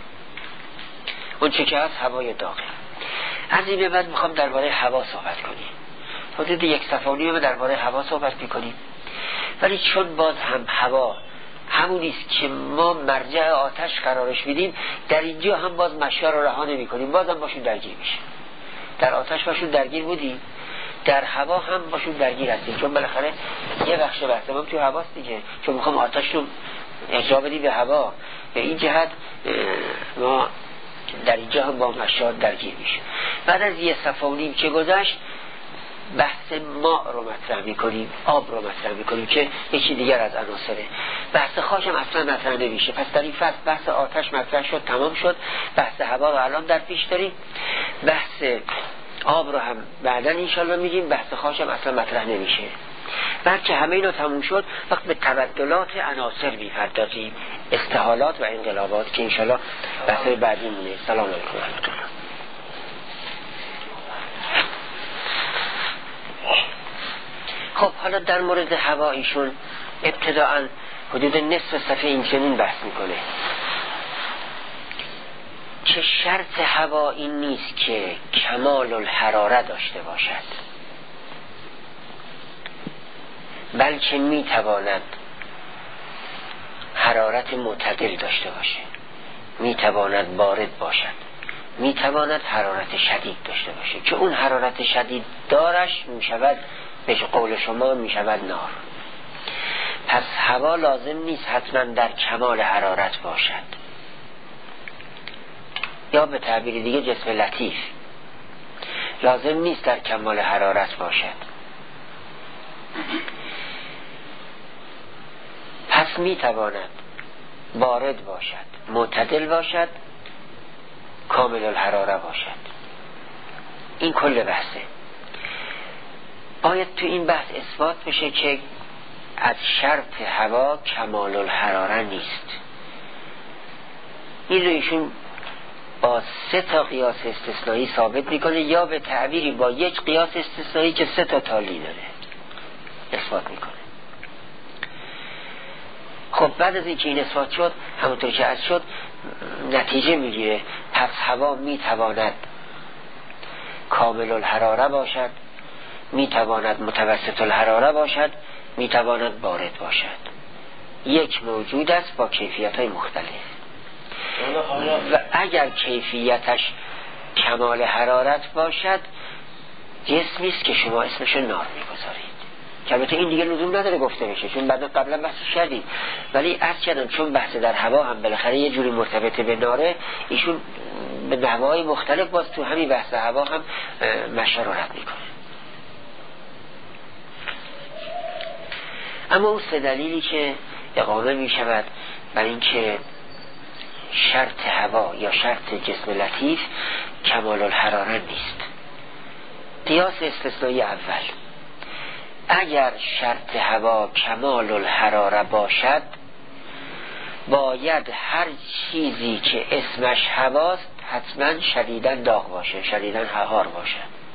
Speaker 1: اون چه که هست هوای داغه. از این به بعد میخوام درباره هوا صحبت کنیم. حدود یک صفحه و نیم درباره هوا صحبت میکنیم، ولی چون باز هم هوا همونیست که ما مرجع آتش قرارش میدیم، در اینجا هم باز مشیا رو رها نمیکنیم، باز هم باشون درگیر میشه. در آتش باشون درگیر بودیم، در هوا هم باشون درگیر هستیم، چون بالاخره یه بخش بحث ما تو هواست دیگه، چون میخوام آتش رو اجرا بدیم به هوا. به این جهت ما در اینجا هم با مشیا درگیر میشه. بعد از یه صفحه و نیم که گذشت بحث ماء رو مطرح میکنیم، آب رو مطرح میکنیم که یکی دیگر از عناصره. بحث خاک هم اصلا مطرح نمیشه. پس در این فصل بحث آتش مطرح شد، تمام شد. بحث هوا رو الان در پیش داریم، بحث آب رو هم بعدا انشالله میگیم، بحث خاک هم اصلا مطرح نمیشه. بعد که همه اینا تموم شد وقت به تبدلات عناصر میپردازیم، استحالات و انقلابات که انشالله بحث بعدی مونه. سلام علیکم و رحمت الله. خب حالا در مورد هوا ایشون ابتداءً حدود نصف صفحه این چنین بحث میکنه که شرط هوا این نیست که کمال الحراره داشته باشد، بلکه میتواند حرارت معتدل داشته باشه، میتواند بارد باشد، میتواند حرارت شدید داشته باشه که اون حرارت شدید دارش میشود به قول شما می شود نار. پس هوا لازم نیست حتما در کمال حرارت باشد، یا به تعبیر دیگه جسم لطیف لازم نیست در کمال حرارت باشد. پس می تواند بارد باشد، معتدل باشد، کامل الحراره باشد. این کل بحثه. باید تو این بحث اثبات بشه که از شرط هوا کمال الحراره نیست. این رو ایشون با سه تا قیاس استثنایی ثابت میکنه، یا به تعبیری با یک قیاس استثنایی که سه تا تالی داره اثبات میکنه. خب بعد از اینکه این اثبات شد، همونطور که از شد نتیجه میگیره پس هوا میتواند کامل الحراره باشد، میتواند متوسط الحراره باشد، میتواند بارد باشد. یک موجود است با کیفیت های مختلف و اگر کیفیتش کمال حرارت باشد جسمی است که شما اسمش نار میگذارید، که البته این دیگه لزوم نداره گفته بشه چون بعد قبلا بحث کردیم، ولی عرض کردم چون بحث در هوا هم بالاخره یه جوری مرتبط به ناره، ایشون به نحوهای مختلف باز تو همین بحث هوا هم مشا رو رد میکنه. اما اون سه دلیلی که اقامه می شود بر این که شرط هوا یا شرط جسم لطیف کمال الحراره نیست. قیاس استثنایی اول، اگر شرط هوا کمال الحراره باشد باید هر چیزی که اسمش هواست حتما شدیداً داغ باشه، شدیداً حار باشه.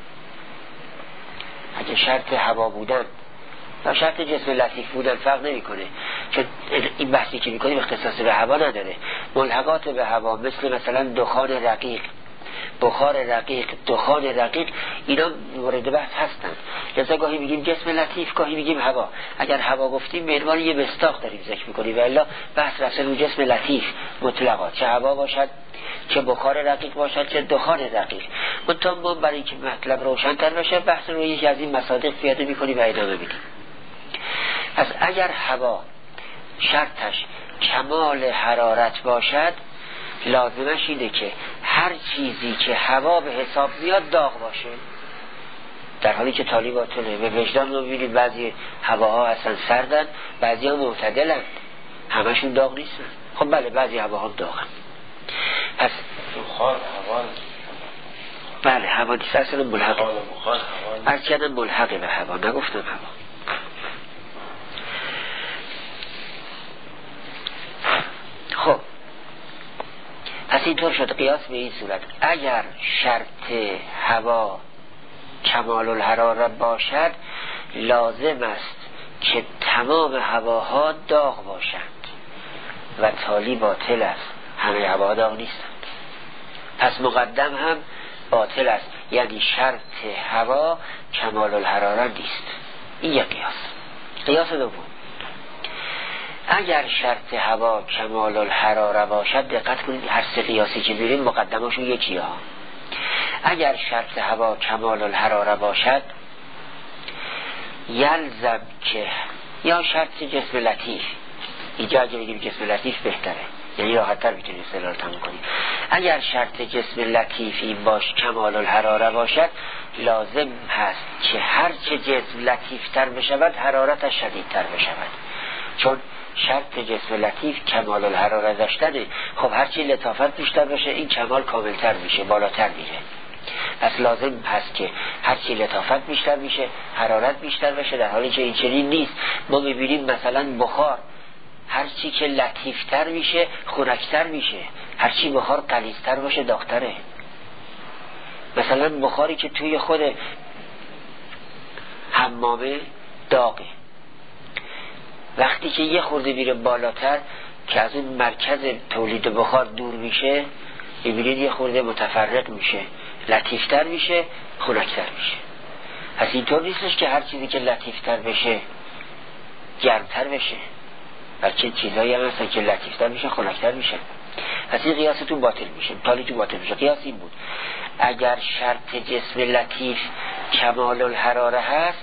Speaker 1: اگه شرط هوا بودن و شرط جسم لطیف بودن فرق نمی کنه، چون این بحثی که میکنیم اختصاص به هوا نداره. ملحقات به هوا مثل مثلا دخان رقیق، بخار رقیق، دخان رقیق، اینا مورد بحث هستن. لذا گاهی میگیم جسم لطیف، گاهی میگیم هوا. اگر هوا گفتیم به عنوان یه مصداق داریم ذکر میکنیم، والا بحث رسل رو جسم لطیف مطلقا، چه هوا باشد، چه بخار رقیق باشد، چه دخان رقیق. منتها ما برای اینکه مطلب روشن‌تر بشه بحث رو یکی از این مصادیق پیاده میکنیم و ادامه میدیم. پس اگر هوا شرطش کمال حرارت باشد لازمش اینه که هر چیزی که هوا به حساب میاد داغ باشه، در حالی که تالی باطله. به وجدان رو ببینید بعضی هواها اصلا سردن، بعضی ها معتدلن، همشون داغ نیستن. خب بله بعضی هواها داغن. پس
Speaker 2: بخار هوا
Speaker 1: بله هوا دیست اصلا ملحقه، از کردن ملحقه به هوا، نگفتم هوا. خب پس اینطور شد قیاس به این صورت، اگر شرط هوا کمال الحراره باشد لازم است که تمام هواها داغ باشند و تالی باطل است، همه هوا داغ نیستند. پس مقدم هم باطل است، یعنی شرط هوا کمال الحراره نیست. این یک قیاس. قیاس دوم، اگر شرط هوا کمال الحراره باشد، دقت کنید هر سه قیاسی که میریم مقدماشون یکی ها. اگر شرط هوا کمال الحراره باشد یلزم که، یا شرط جسم لطیف، اینجا اگه بگیم جسم لطیف بهتره، یعنی راحت تر میتونیم استدلال تموم کنیم. اگر شرط جسم لطیف این باش کمال الحراره باشد لازم هست که هرچه جسم لطیف تر بشود حرارتش شدید تر بشود، چون شرط جسم لطیف کمال الحراره داشتنه. خب هرچی لطافت بیشتر بشه این کمال کاملتر میشه، بالاتر میره. پس لازم هست که هرچی لطافت بیشتر میشه حرارت بیشتر بشه، در حالی که این چنین نیست. ما میبینیم مثلا بخار هرچی که لطیفتر میشه خنکتر میشه، هرچی بخار غلیظتر باشه داغتره. مثلا بخاری که توی خود حمامه داغه، وقتی که یه خورده میره بالاتر که از اون مرکز تولید بخار دور میشه میبینید یه خورده متفرق میشه، لطیفتر میشه، خنکتر میشه. پس اینطور نیستش که هر چیزی که لطیفتر بشه گرمتر بشه، بلکه چیزایی هم هستن که لطیفتر میشه خنکتر میشه. پس این قیاستون باطل میشه، تالی تو باطل میشه. قیاس این بود اگر شرط جسم لطیف کمال الحراره هست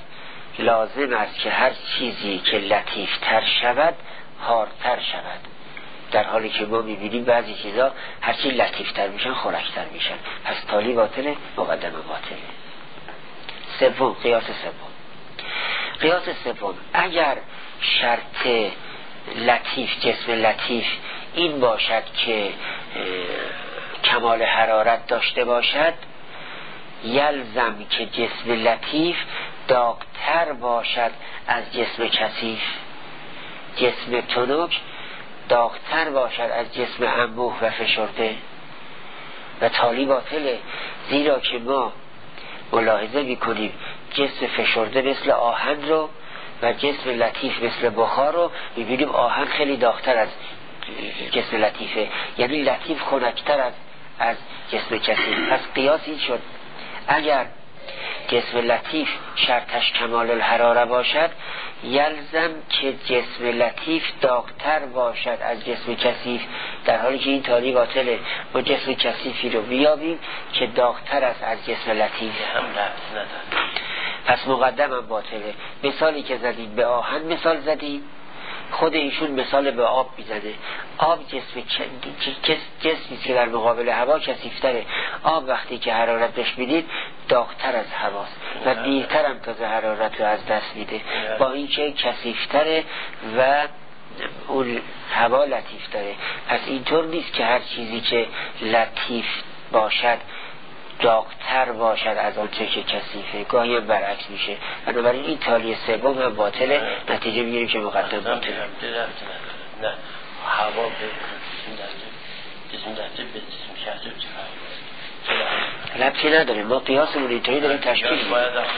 Speaker 1: لازم است که هر چیزی که لطیفتر شود حارتر شود، در حالی که ما میبینیم بعضی چیزا هرچی لطیفتر میشن خنک‌تر میشن. پس تالی باطله، مقدمه باطله. سوم، قیاس سوم. قیاس سوم اگر شرط لطیف، جسم لطیف این باشد که کمال حرارت داشته باشد، یلزم که جسم لطیف داغ‌تر باشد از جسم کثیف، جسم تنک داغ‌تر باشد از جسم انبوه و فشرده. و تالی باطله، زیرا که ما ملاحظه میکنیم جسم فشرده مثل آهن رو و جسم لطیف مثل بخار رو میبینیم آهن خیلی داغ‌تر از جسم لطیفه، یعنی لطیف خنک‌تر از از جسم کثیف. پس قیاس این شد اگر جسم لطیف شرطش کمال الحراره باشد، یلزم که جسم لطیف داغ‌تر باشد از جسم کثیف، در حالی که این تالی باطله. ما جسم کثیفی رو بیابیم که داغ‌تر است از جسم لطیف، هم لطف نداره. پس مقدم هم باطله. مثالی که زدیم به آهن مثال زدیم، خود ایشون مثال به آب میزنه. آب جسم جسمی که در مقابل هوا کثیف‌تره. آب وقتی که حرارت بهش میدید داغ‌تر از هواست و دیرتر هم تازه حرارت رو از دست میده، با این که کثیف‌تره و اون هوا لطیف‌تره. پس اینطور نیست که هر چیزی که لطیف باشد داغ‌تر باشد از آنچه که کثیفه، گاهی هم برعکس میشه. بنابراین این تالی سوم هم باطله، نتیجه میگیریم که مقدم باطله.
Speaker 5: نه هوا به جسم دسته به جسم کثیف چه
Speaker 1: ربطی نداره، ما قیاسمون اینطوری داریم تشکیل میدیم.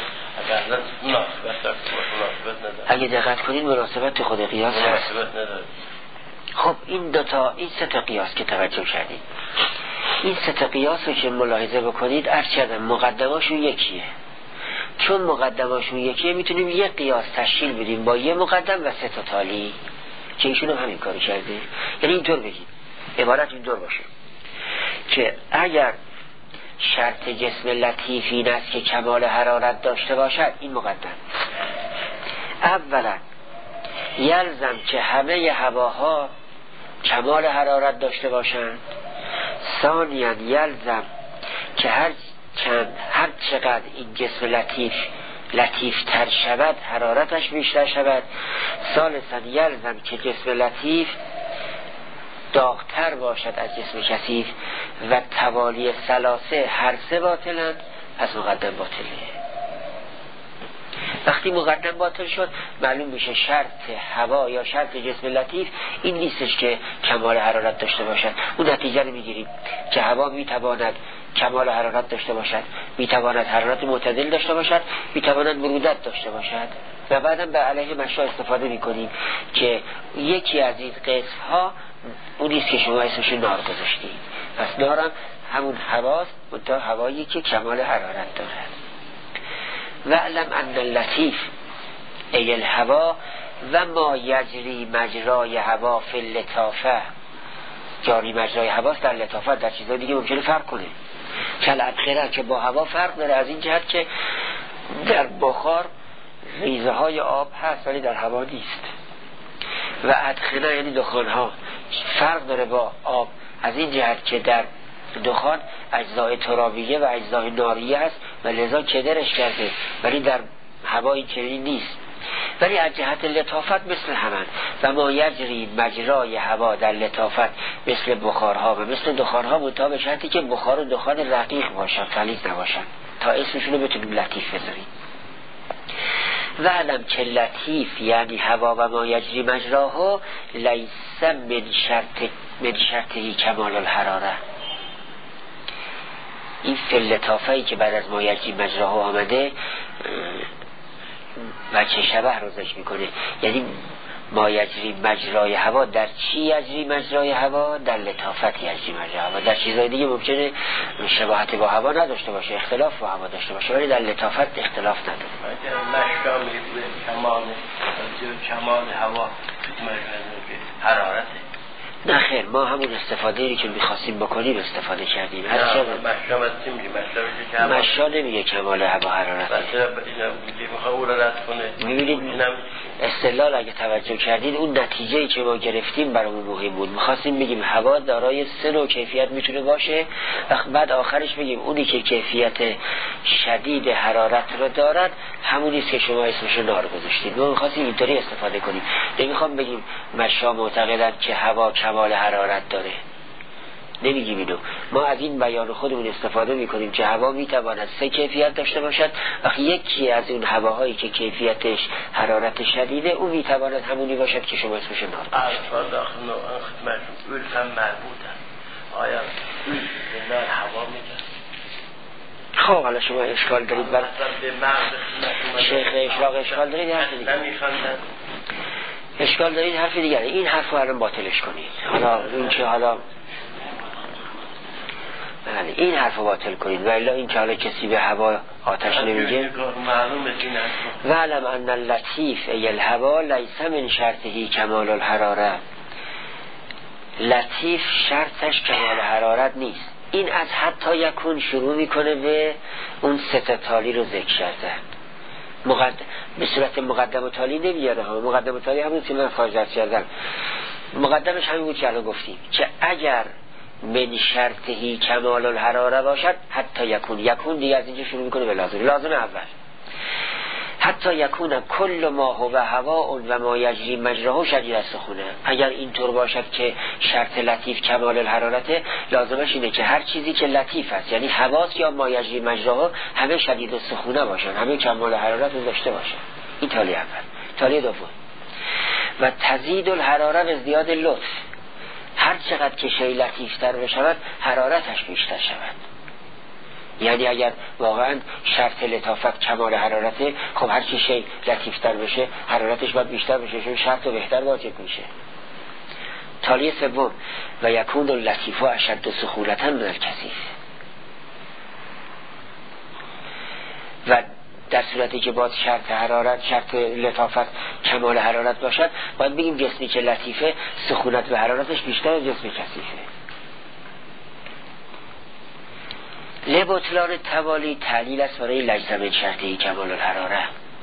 Speaker 1: اگه دقت کنین مناسبت تو خود قیاس هست. خب این دوتا، این سه تا قیاس که توجه کردید، این سه تا قیاس رو که ملاحظه بکنید عرض کردم مقدماشون یکیه. چون مقدماشون یکیه میتونیم یک قیاس تشکیل بدیم با یه مقدم و سه تا تالی، که ایشون هم همین کاری کرده. یعنی اینطور بگیم، عبارت اینطور باشه که اگر شرط جسم لطیف این است که کمال حرارت داشته باشد، این مقدم. اولا یلزم که همه هواها کمال حرارت داشته باشند. ثانیاً یلزم که هر چند هر چقدر این جسم لطیف لطیف تر شود حرارتش بیشتر شود. ثالثاً یلزم که جسم لطیف داغ‌تر باشد از جسم کثیف و توالی ثلاثه هر سه باطلند، پس مقدم باطله. وقتی مقدم باطل شد معلوم میشه شرط هوا یا شرط جسم لطیف این نیستش که کمال حرارت داشته باشد. اون نتیجه رو میگیریم که هوا میتواند کمال حرارت داشته باشد، میتواند حرارت معتدل داشته باشد، میتواند برودت داشته باشد. و بعدم به علیه مشا استفاده میکنیم که یکی از این قسم ها اون نیست که شما اسمش نار گذاشتید. پس نارم همون هواست، منتها هوایی که کمال حرارت دارد. وعلم ان اللطیف ای الهوا و ما یجری مجرای هوا فی اللطافه، جاری مجرای هواست در لطافت، در چیزهای دیگه ممکنه فرق کنه. کل ادخره که با هوا فرق داره از این جهت که در بخار ریزه های آب هست ولی در هوا نیست. و ادخره یعنی دخان ها فرق داره با آب از این جهت که در دخان اجزای ترابیه و اجزای ناریه است و لذا کدرش کرده، ولی در هوا این چنین نیست. ولی از جهت لطافت مثل همان. و ما یجری مجرای هوا در لطافت مثل بخارها و مثل دخانها، منتها به شرطی که بخار و دخان رقیق باشن، غلیظ نباشن، تا اسمشون رو بتونیم لطیف بذاریم. و علم که لطیف یعنی هوا و ما یجری مجراها لیس من شرط من شرطی کمال الحراره. این فی لطافه‌ای که بعد از ما یجری مجراها آمده وجه شبه رو ذکر میکنه. یعنی ما یجری مجرای هوا در چی یجری مجرای هوا؟ در لطافت یجری مجرای هوا. در چیزهای دیگه ممکنه شباهت با هوا نداشته باشه، اختلاف با هوا داشته باشه، ولی در لطافت اختلاف نداره.
Speaker 5: مشکا میگوه کمال کمال هوا حرارته
Speaker 1: نه خیر، ما همون استفاده ای که میخواستیم بکنیم استفاده کردیم.
Speaker 5: نه مشرم از چی میگه؟ مشرم
Speaker 1: مشا نمیگه کمال هوا حرارت.
Speaker 5: مثلا میگه میخواه او را رد کنه.
Speaker 1: میبینید استدلال اگه توجه کردید اون نتیجه ای که ما گرفتیم برامون مهم بود. میخواستیم بگیم هوا دارای سه نوع کیفیت میتونه باشه و بعد آخرش بگیم اونی که کیفیت شدید حرارت رو دارد همونیست که شما اسمش نار گذاشتید. ما میخواستیم اینطوری استفاده کنیم. نمیخوام بگیم مشا معتقدن که هوا کمال حرارت داره، نمیگیم اینو. ما از این بیان خودمون استفاده میکنیم که هوا میتواند سه کیفیت داشته باشد و یکی از اون هواهایی که کیفیتش حرارت شدیده اون میتواند همونی باشد که شما اسمش نار گذاشتید.
Speaker 5: الان داخل نوع خدمتون اولف هم مربوطه. آیا اولف به نار هوا میده؟
Speaker 1: خب حالا شما اشکال دارید بر شیخ اشراق اشکال دارید حرف دیگر اشکال دارید حرف دیگر این حرف رو الان باطلش کنید. حالا این که حالا بله این حرف رو باطل کنید و الا این که حالا کسی به هوا آتش نمیگه. وعلم ان اللطیف ای الهوا لیس من شرطهی کمال الحراره. لطیف شرطش کمال حرارت نیست. این از حتی یکون شروع میکنه به اون سه تالی رو ذکر کرده. مقدم به صورت مقدم و تالی نمیاره ها. مقدم و تالی همون که من فاجعه کردم. مقدمش همین بود که الان گفتیم که اگر من شرطهی کمال الحراره باشد حتی یکون یکون دیگه از اینجا شروع میکنه به لازم لازم اول حتی یکون کل ما هو هوا و ما یجری مجراه شدید السخونه. اگر اینطور باشد که شرط لطیف کمال الحرارته لازمش اینه که هر چیزی که لطیف است یعنی هواست یا ما یجری مجراه همه شدید السخونه باشن، همه کمال حرارت رو داشته باشن. این تالی اول. تالی دوم و تزید الحراره به زیاد لطف. هر چقدر که شی لطیفتر بشود حرارتش بیشتر شود. یعنی اگر واقعا شرط لطافت کمال حرارته خب هر چی شی لطیفتر بشه حرارتش باید بیشتر بشه چون شرط و بهتر واجب میشه. تالی سوم و یکون اللطیف و اشد سخونتا من الکثیف. و در صورتی که باید شرط حرارت شرط لطافت کمال حرارت باشد باید بگیم جسمی که لطیفه سخونت و حرارتش بیشتر از جسمی کثیفه. لبطلان توالی تعلیل است برای لجزم شرطی کمال الحراره.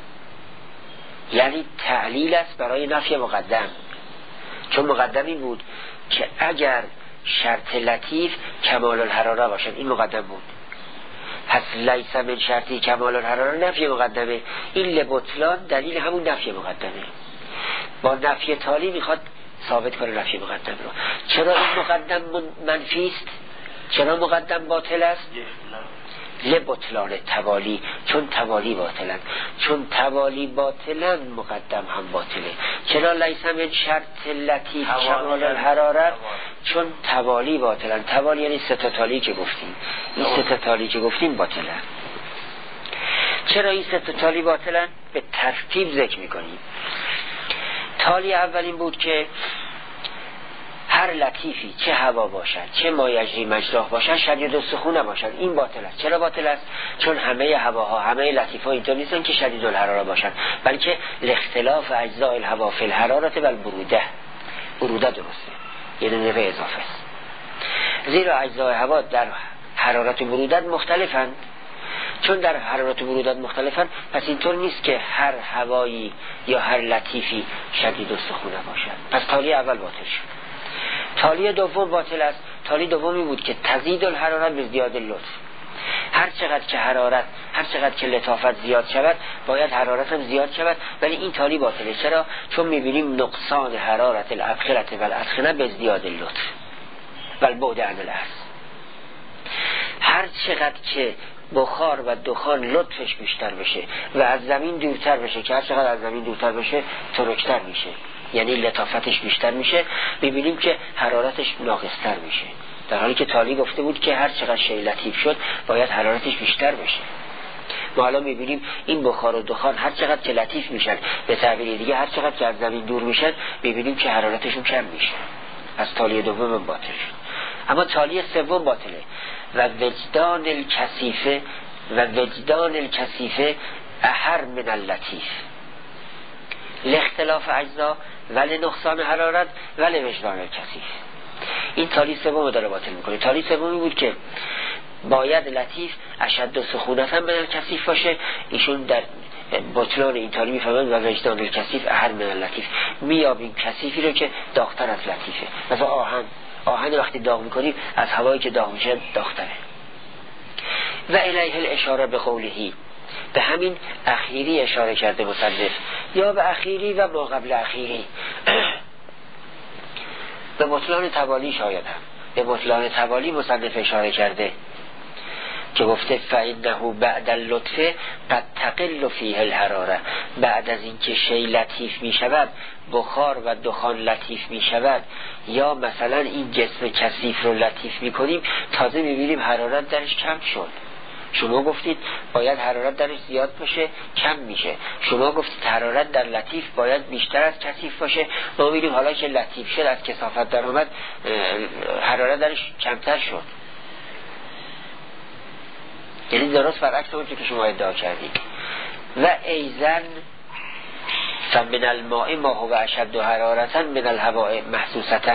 Speaker 1: یعنی تعلیل است برای نفی مقدم. چون مقدم این بود که اگر شرط لطیف کمال الحراره باشد این مقدم بود. پس لیس من شرطی کمال الحراره نفی مقدمه. این لبطلان دلیل همون نفی مقدمه. با نفی تالی میخواد ثابت کنه نفی مقدم رو. چرا این مقدم منفی است؟ چرا مقدم باطل است؟ لبطلان توالی، چون توالی باطلن. چون توالی باطلن مقدم هم باطله. چرا لیس من شرط لطیف کمال الحراره؟ چون توالی باطلن. توالی یعنی سه تا تالی که گفتیم. این سه تا تالی که گفتیم باطلن. چرا این سه تا تالی باطلن؟ به ترتیب ذکر میکنیم. تالی اولین بود که هر لطیفی چه هوا باشد چه ما یجری مجراه باشد شدید السخونه باشد این باطل است. چرا باطل است؟ چون همه هواها همه لطیفا اینطور نیستن که شدید الحراره باشن، بلکه لاختلاف اجزاء الهوا فی الحراره و البروده. بروده درسته یه دونه به اضافه است. زیرا اجزاء هوا در حرارت و برودت مختلفند. چون در حرارت و برودت مختلفند پس اینطور نیست که هر هوایی یا هر لطیفی شدید السخونه باشد. پس تالی اول باطل شد. تالی دوم باطل است. تالی دومی بود که تزید الحرارت به زیاد لطف. هر چقدر که حرارت هر چقدر که لطافت زیاد شود باید حرارت هم زیاد شود، ولی این تالی باطله. چرا؟ چون میبینیم نقصان حرارت الابخره و الادخنه به زیاد لطف و البعد عن الارض. هر چقدر که بخار و دخان لطفش بیشتر بشه و از زمین دورتر بشه، که هر چقدر از زمین دورتر بشه ترکتر میشه یعنی لطافتش بیشتر میشه، ببینیم که حرارتش ناقصتر میشه. در حالی که تالی گفته بود که هر چقدر شی لطیف شد باید حرارتش بیشتر بشه. ما الان میبینیم این بخار و دخان هر چقدر که لطیف میشن، به تعبیر دیگه هر چقدر که از زمین دور میشن، ببینیم که حرارتشون کم میشه. از تالی دوم باطل شد. اما تالی سوم باطله. و وجدان الکثیفه و وجدان الکثیفه احر من اللطیف لاختلاف اجزا ولی نقصان حرارت ولی وجدان الکثیف. این تالی سوم داره باطل میکنه. تالی سومی بود که باید لطیف اشد و سخونت هم بدن کثیف باشه. ایشون در بطلان این تالی میفهمند و وجدان الکثیف اهل من اللطیف، میابیم کثیفی رو که داغتر از لطیفه. مثلا آهن آهن وقتی داغ میکنیم از هوایی که داغ میشه داغتره. و الیه الاشاره به قولهی، به همین اخیری اشاره کرده مصنف، یا به اخیری و ما قبل اخیری. به بطلان توالی شاید هم به بطلان توالی مصنف اشاره کرده که گفته فإنه بعد اللطف قد تقل فیه الحراره، بعد از اینکه شی لطیف می شود، بخار و دخان لطیف می شود، یا مثلا این جسم کثیف رو لطیف می کنیم، تازه می بینیم حرارت درش کم شد. شما گفتید باید حرارت درش زیاد باشه، کم میشه. شما گفتید حرارت در لطیف باید بیشتر از کثیف باشه. ما می‌بینیم حالا که لطیف شد، از کثافت در اومد، حرارت درش کمتر شد. یعنی درست برعکس اون که شما ادعا کردید. و ایزن فمن الماء ما هو اشد حرارة من الهواء محسوسة،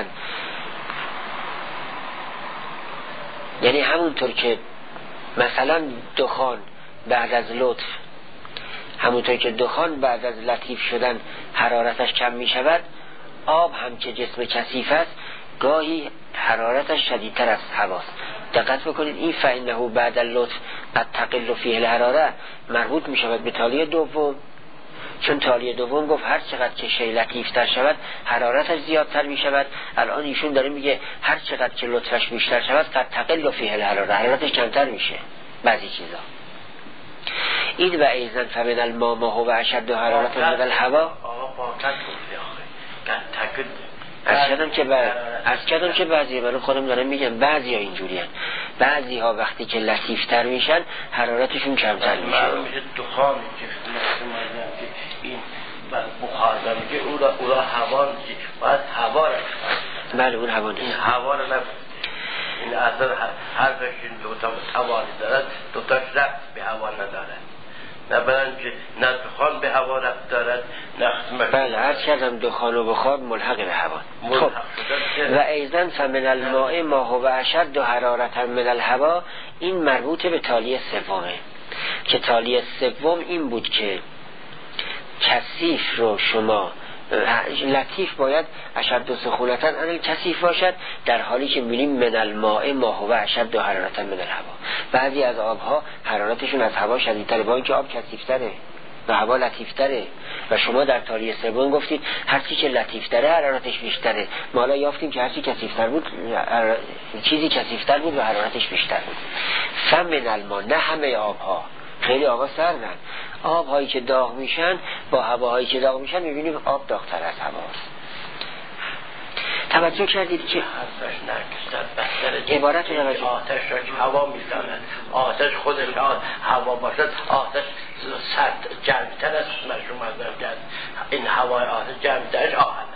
Speaker 1: یعنی همونطور که مثلا دخان بعد از لطف، همونطور که دخان بعد از لطیف شدن حرارتش کم می شود، آب هم که جسم کثیف است گاهی حرارتش شدیدتر از هواست. دقت بکنید این فإنه بعد اللطف قد تقل فیه الحراره مربوط می شود به تالی دوم، چون تالی دوم گفت هر چقدر که شی لطیفتر شود حرارتش زیادتر می شود. الان ایشون داره میگه هر چقدر که لطفش بیشتر شود قد تقل فیه الحراره، حرارتش کمتر میشه بعضی چیزا. این و ایزن فمن الماء ما هو اشد حرارة من الهوا.
Speaker 5: آقا باطل گفته آخه قد تقل.
Speaker 1: از کردم که بعد از کردم که بعضی من خودم دارم میگم بعضی ها اینجوری هست، بعضی ها وقتی که لطیفتر میشن حرارتشون کمتر میشه.
Speaker 5: معلوم میشه دخانی که این بخار میگه او را او را هوا میگه، باید هوا را
Speaker 1: بله اون هوا نیست،
Speaker 5: این هوا را نبود. این اصلا حرفش این دوتا توانی دارد، دوتاش رفت به هوا ندارد، نه برن که نه دخان به هوا رفت دارد نه خدمت.
Speaker 1: بله عرض کردم دخان و بخار ملحق به هوا. خب و ایضا فمن الماء ما هو اشد حرارة من الهوا، این مربوط به تالی سومه که تالی سوم این بود که کثیف رو شما لطیف باید اشد سخونتا عن الکثیف باشد، در حالی که می‌بینیم من الماء ما هو اشد حرارة من الهوا. بعضی از آبها حرارتشون از هوا شدیدتره، با اینکه آب کثیف‌تره و هوا لطیف‌تره، و شما در تالی سوم گفتید هر چی که لطیف‌تره حرارتش بیشتره. ما حالا یافتیم که هر چی کثیف‌تر بود چیزی کثیف‌تر بود و حرارتش بیشتر بود. فمن الماء، نه همه آبها، خیلی آبها سردن، آب هایی که داغ میشن با هواهایی که داغ میشن میبینیم آب داغتر از هواست. توجه کردید که
Speaker 5: حرفش نرگستر بهتره
Speaker 1: عبارت رو توجه
Speaker 5: آتش را که هوا میزند، آتش خودش هوا باشد، آتش سرد گرمتر است. من شما ازم کرد این هوای آتش گرمترش آهن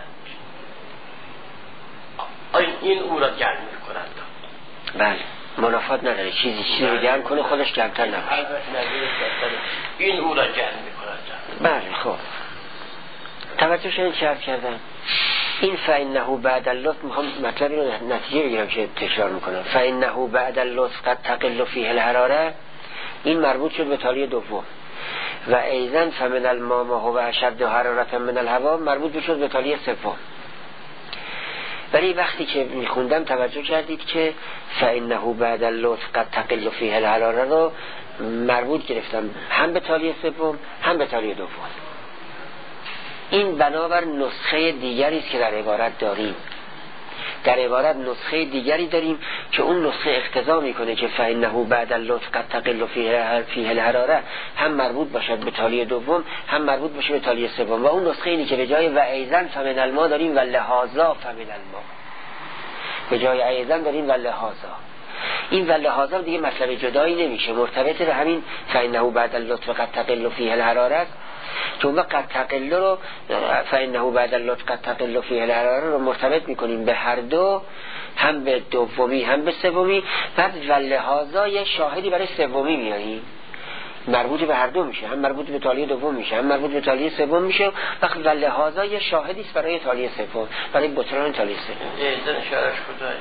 Speaker 5: این او را گرم میکنند.
Speaker 1: بله منافات نداره، چیزی چیزی رو گرم کنه خودش گرمتر نباشه.
Speaker 5: این او را گرم میکنند.
Speaker 1: بله خب توجه شدید چه عرض کردم؟ این فإنه بعد اللطف، میخوام مطلبی رو نتیجه بگیرم که تکرار میکنم. فإنه بعد اللطف قد تقل فیه الحراره، این مربوط شد به تالی دوم. و ایضا فمن الماء ما هو اشد حرارة من الهوا مربوط شد به تالی سوم. ولی وقتی که میخوندم توجه کردید که فإنه بعد اللطف قد تقل فیه الحراره رو مربوط گرفتم هم به تالی سوم هم به تالی دوم. این بنابر نسخه دیگری است که در عبارت داریم. در عبارت نسخه دیگری داریم که اون نسخه اقتضا میکنه که فإنه بعد اللطف قد تقل فیه الحراره هم مربوط باشد به تالی دوم هم مربوط باشه به تالی سوم. و اون نسخه اینی که به جای و ایضا فمن الماء داریم و لهذا فمن الماء، به جای ایضا داریم و لهذا. این و لهذا دیگه مطلب جدایی نمیشه، مرتبط به همین فإنه بعد اللطف قد تقل فیه الحراره است. چون قد تقل رو فإنه بعد اللطف قد تقل فیه الحراره رو مرتبط میکنیم به هر دو، هم به دومی هم به سومی. بعد و لهذا یه شاهدی برای سومی میاریم، مربوط به هر دو میشه، هم مربوط به تالیه دوم میشه، هم مربوط به تالیه سوم میشه. وقتی و لحاظا یه شاهدی است برای تالیه سوم، برای بطلان تالیه سوم.
Speaker 5: ایزن اشارش کجاست؟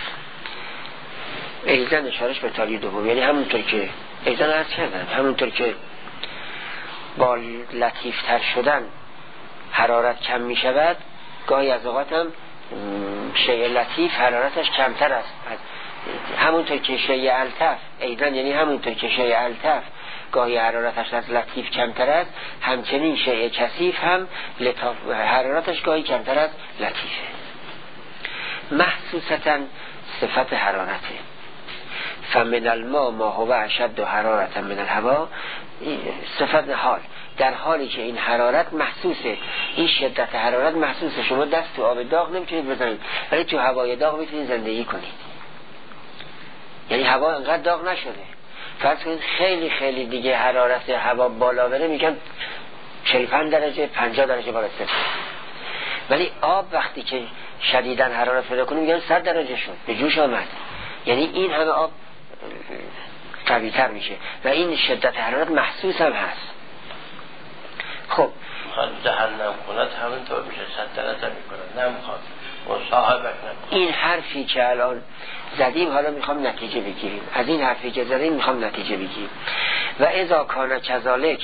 Speaker 1: ایزن اشارش به تالیه دوم، یعنی همونطور که ایزن عرض کردم، همونطور که با لطیفتر شدن حرارت کم میشود، گاهی از اوقات هم شیء لطیف حرارتش کمتر است. همونطور که شیء الطف ایزن یعنی همونطور که شیء الطف گاهی حرارتش از لطیف کمتر است، همچنین شیء کثیف هم حرارتش گاهی کمتر از لطیفه. محسوستا صفت حرارته، فمن الماء ما هو اشد حرارتا من الهوا، صفت حال، در حالی که این حرارت محسوسه، این شدت حرارت محسوسه. شما دست تو آب داغ نمیتونید بزنید، ولی تو هوای داغ میتونید زندگی کنید. یعنی هوا انقدر داغ نشده، فرض کنید خیلی خیلی دیگه حرارت هوا بالا بره، میگن چهل و پنج درجه پنجاه درجه بالا است، ولی آب وقتی که شدیداً حرارت پیدا کنه میگن صد درجه شد، به جوش آمد. یعنی این همه آب قوی تر میشه و این شدت حرارت محسوس هم هست. خب
Speaker 5: دهن نم کند همینطور میشه، صد درجه میکنه، نمیخواد مصاحبت نکنه.
Speaker 1: این حرفی که الان زدیم حالا میخوام نتیجه بگیریم، از این حرفی که زدیم میخوام نتیجه بگیریم. و اذا کان کذالک،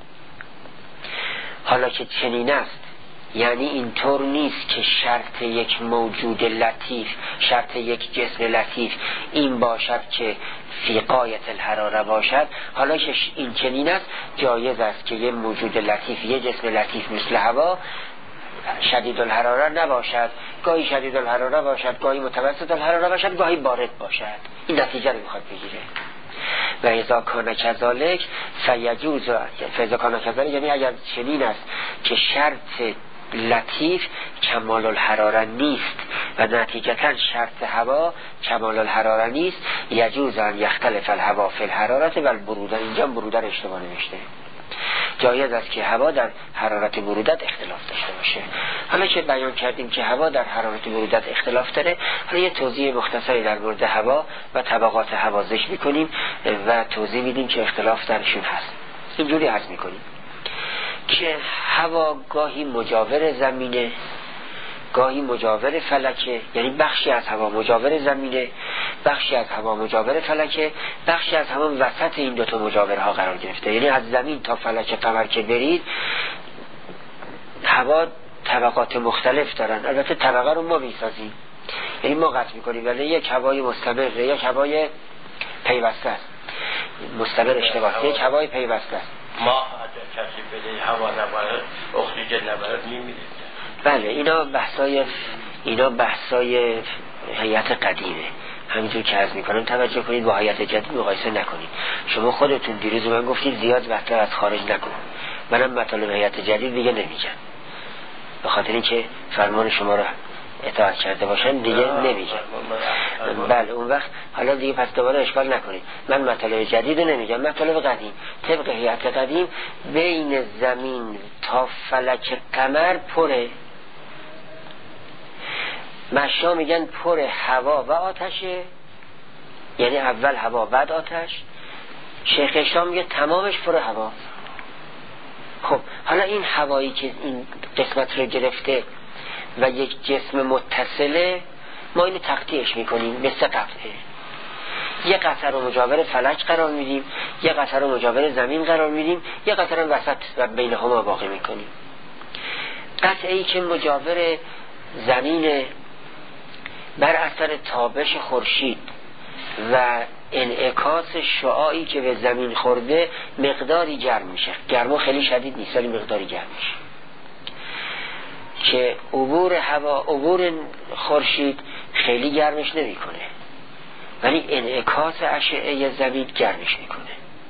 Speaker 1: حالا که چنین است، یعنی اینطور نیست که شرط یک موجود لطیف، شرط یک جسم لطیف این باشد که فی غایت الحراره باشد. حالا که این چنین است، جایز است که یه موجود لطیف، یه جسم لطیف مثل هوا شدید الحراره نباشد، گاهی شدید الحراره باشد، گاهی متوسط الحراره باشد، گاهی بارد باشد. این نتیجه رو میخواد بگیره. و اذا کان کذالک فیجوز، فاذا کان کذالک یعنی اگر چنین است که شرط لطیف کمال الحراره نیست و نتیجتا شرط هوا کمال الحراره نیست، یجوز ان یختلف الهوا فی الحرارت و البروده. اینجا بروده اشتباه نوشته، جایز است که هوا در حرارت برودت اختلاف داشته باشه. حالا که بیان کردیم که هوا در حرارت برودت اختلاف داره، حالا یه توضیح مختصری در مورد هوا و طبقات هوا ذکر می‌کنیم و توضیح میدیم که اختلاف درشون هست. اینجوری عرض می‌کنیم که هوا گاهی مجاور زمینه، گاهی مجاور فلکه، یعنی بخشی از هوا مجاور زمینه، بخشی از هوا مجاور فلکه، بخشی از هوا وسط این دوتا مجاورها قرار گرفته. یعنی از زمین تا فلک قمر که برید هوا طبقات مختلف دارن. البته طبقه رو ما میسازیم، یعنی ما قطع میکنیم، ولی یک هوای مستمر، یک هوای پیوسته است. مستمر اشتباه، یک هوای پیوسته است.
Speaker 5: ما کسی بده هوا نبارد، اکسیژن نبارد، میمیره.
Speaker 1: بله، اینا بحثای اینا بحثای هیئت قدیمه. همینجور که عرض میکنم توجه کنید، با هیئت جدید مقایسه نکنید. شما خودتون دیروز من گفتید زیاد وقتا از خارج نکن، منم مطالب هیئت جدید دیگه نمیگم، به خاطر اینکه فرمان شما رو اطاعت کرده باشن دیگه نمیگم. بله اون وقت حالا دیگه پس دوباره اشکال نکنید، من مطالب جدید نمیگم، مطالب قدیم. طبق هیئت قدیم بین زمین تا فلک قمر پره. مشا میگن پر هوا و آتشه، یعنی اول هوا بعد آتش. شیخ اشام میگه تمامش پر هوا. خب حالا این هوایی که این قسمت رو گرفته و یک جسم متصله، ما اینو تقطیعش میکنیم به سه قطعه. یه قطعه رو مجاور فلک قرار میدیم، یه قطعه رو مجاور زمین قرار میدیم، یه قطعه رو وسط و بینهما باقی میکنیم. قطعه ای که مجاور زمین بر اثر تابش خورشید و انعکاس شعاعی که به زمین خورده مقداری گرم میشه. گرما خیلی شدید نیست ولی مقداری گرم میشه که عبور هوا، عبور خورشید خیلی گرمش نمیکنه، ولی انعکاس اشعه زمین گرمش میکنه.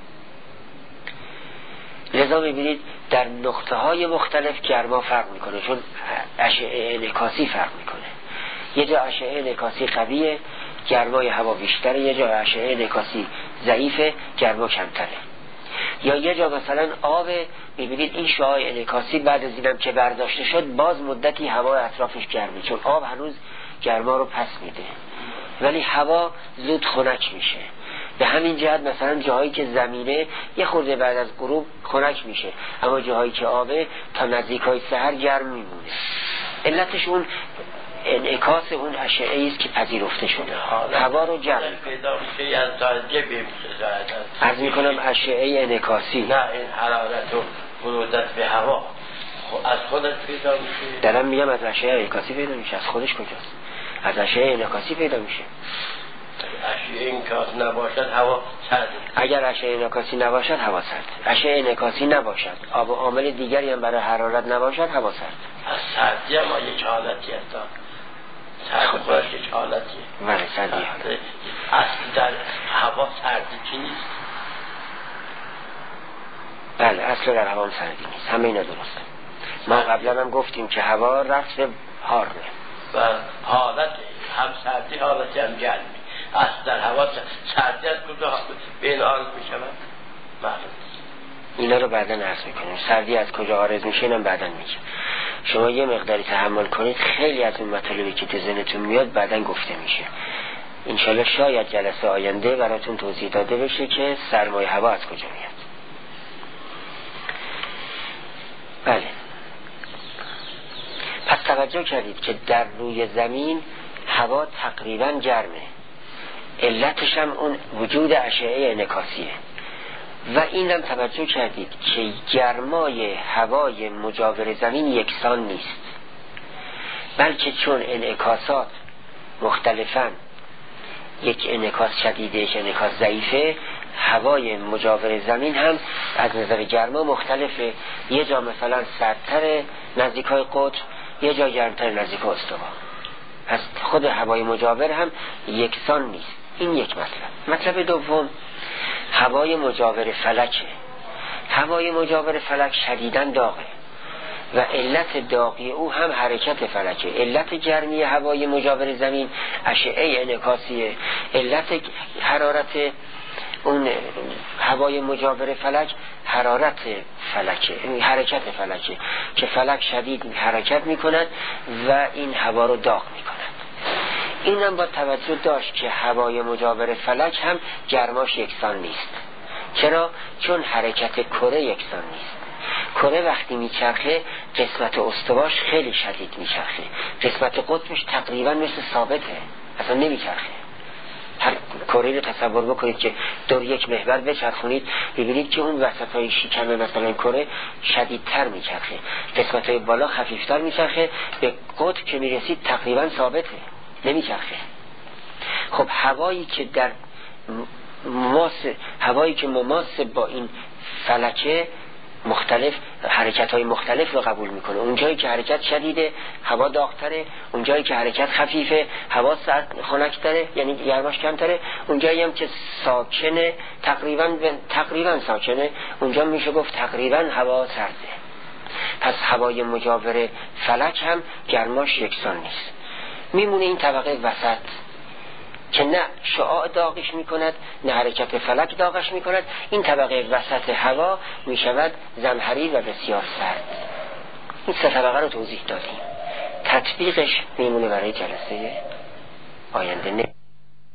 Speaker 1: لذا میبینید در نقطه های مختلف گرما فرق میکنه، چون اشعه انعکاسی فرق میکنه. یه جا اشعه انعکاسی قویه، گرمای هوا بیشتره، یه جا اشعه انعکاسی ضعیفه، گرما کمتره. یا یه جا مثلا آب، میبینید این شعاع انعکاسی بعد از اینم که برداشته شد باز مدتی هوا اطرافش گرمه، چون آب هنوز گرما رو پس میده، ولی هوا زود خنک میشه. به همین جهت مثلا جاهایی که زمینه یه خورده بعد از غروب خنک میشه، اما جاهایی که آبه تا نزدیکای سحر گرم میمونه. علتش اون انعکاس اون اشعه است که پذیرفته شده، هوا رو جمع
Speaker 5: پیدا میشه از درجه به
Speaker 1: عرض میکنم اشعه انعکاسی،
Speaker 5: نه این حرارت و برودت به هوا از خودش پیدا میشه.
Speaker 1: دارم میگم از اشعه انعکاسی پیدا میشه، از خودش کجاست؟ از اشعه انعکاسی پیدا میشه.
Speaker 5: اشعه انعکاس نباشد هوا سرد.
Speaker 1: اگر اشعه انعکاسی نباشد هوا سرد. اشعه انعکاسی نباشد، آب و عامل دیگری هم برای حرارت نباشد، هوا سرد.
Speaker 5: از سردی هم یک حالتی هست، سرد خودش یک حالتیه.
Speaker 1: بله سردی حالت.
Speaker 5: اصل در هوا سردی چی نیست؟
Speaker 1: بله اصل در هوا سردی نیست، همه اینا درسته. ما قبلا هم گفتیم که هوا رفت حاره
Speaker 5: و حالت هم سردی حالتی هم گرمی. اصل در هوا سردی از کجا به این عارض می شود؟ معلوم.
Speaker 1: اینا رو بعدا عرض میکنیم، سردی از کجا عارض میشه اینم بعدا میگه. شما یه مقداری تحمل کنید، خیلی از اون مطالبی که تو ذهنتون میاد بعدا گفته میشه. انشالله شاید جلسه آینده براتون توضیح داده بشه که سرمایه هوا از کجا میاد. بله، پس توجه کردید که در روی زمین هوا تقریبا گرمه، علتش هم اون وجود اشعه انعکاسیه. و اینم توجه کردید که گرمای هوای مجاور زمین یکسان نیست، بلکه چون انعکاسات مختلفن، یک انعکاس شدیده یک انعکاس ضعیفه، هوای مجاور زمین هم از نظر گرما مختلفه. یه جا مثلا سردتر نزدیکای قطب، یه جا گرمتر نزدیک استوا. پس خود هوای مجاور هم یکسان نیست. این یک مطلب. مطلب دوم، هوای مجاور فلکه. هوای مجاور فلک شدیداً داغه و علت داغی او هم حرکت فلکه. علت گرمی هوای مجاور زمین اشعه انعکاسیه، علت حرارت اون هوای مجاور فلک حرارت فلکه، این حرکت فلکه که فلک شدید حرکت میکنند و این هوا رو داغ میکنند. اینم با توجه داشت که هوای مجاور فلک هم گرماش یکسان نیست. چرا؟ چون حرکت کره یکسان نیست. کره وقتی میچرخه قسمت استواش خیلی شدید میچرخه، قسمت قطبش تقریبا مثل ثابته، اصلا نمیچرخه. هر کره رو تصور بکنید که دور یک محور بچرخونید، ببینید که اون وسط های شکم مثلا کره شدیدتر میچرخه، قسمت های بالا خفیفتر میچرخه، به قطب که میرسید تقریبا ثابته، نمیچرخه. خب هوایی که در مماس هوایی که مماس با این فلکه مختلف حرکت های مختلف رو قبول میکنه. اونجایی که حرکت شدیده هوا داغتره، اونجایی که حرکت خفیفه هوا سرد خنک‌تره، یعنی گرماش کمتره. اونجایی هم که ساکنه تقریبا تقریبا ساکنه، اونجا میشه گفت تقریبا هوا سرده. پس هوای مجاور فلک هم گرماش یکسان نیست. میمونه این طبقه وسط که نه شعاع داغش میکند نه حرکت فلک داغش میکند. این طبقه وسط هوا میشود زمهریر و بسیار سرد. این سه طبقه رو توضیح دادیم، تطبیقش میمونه برای جلسه آینده.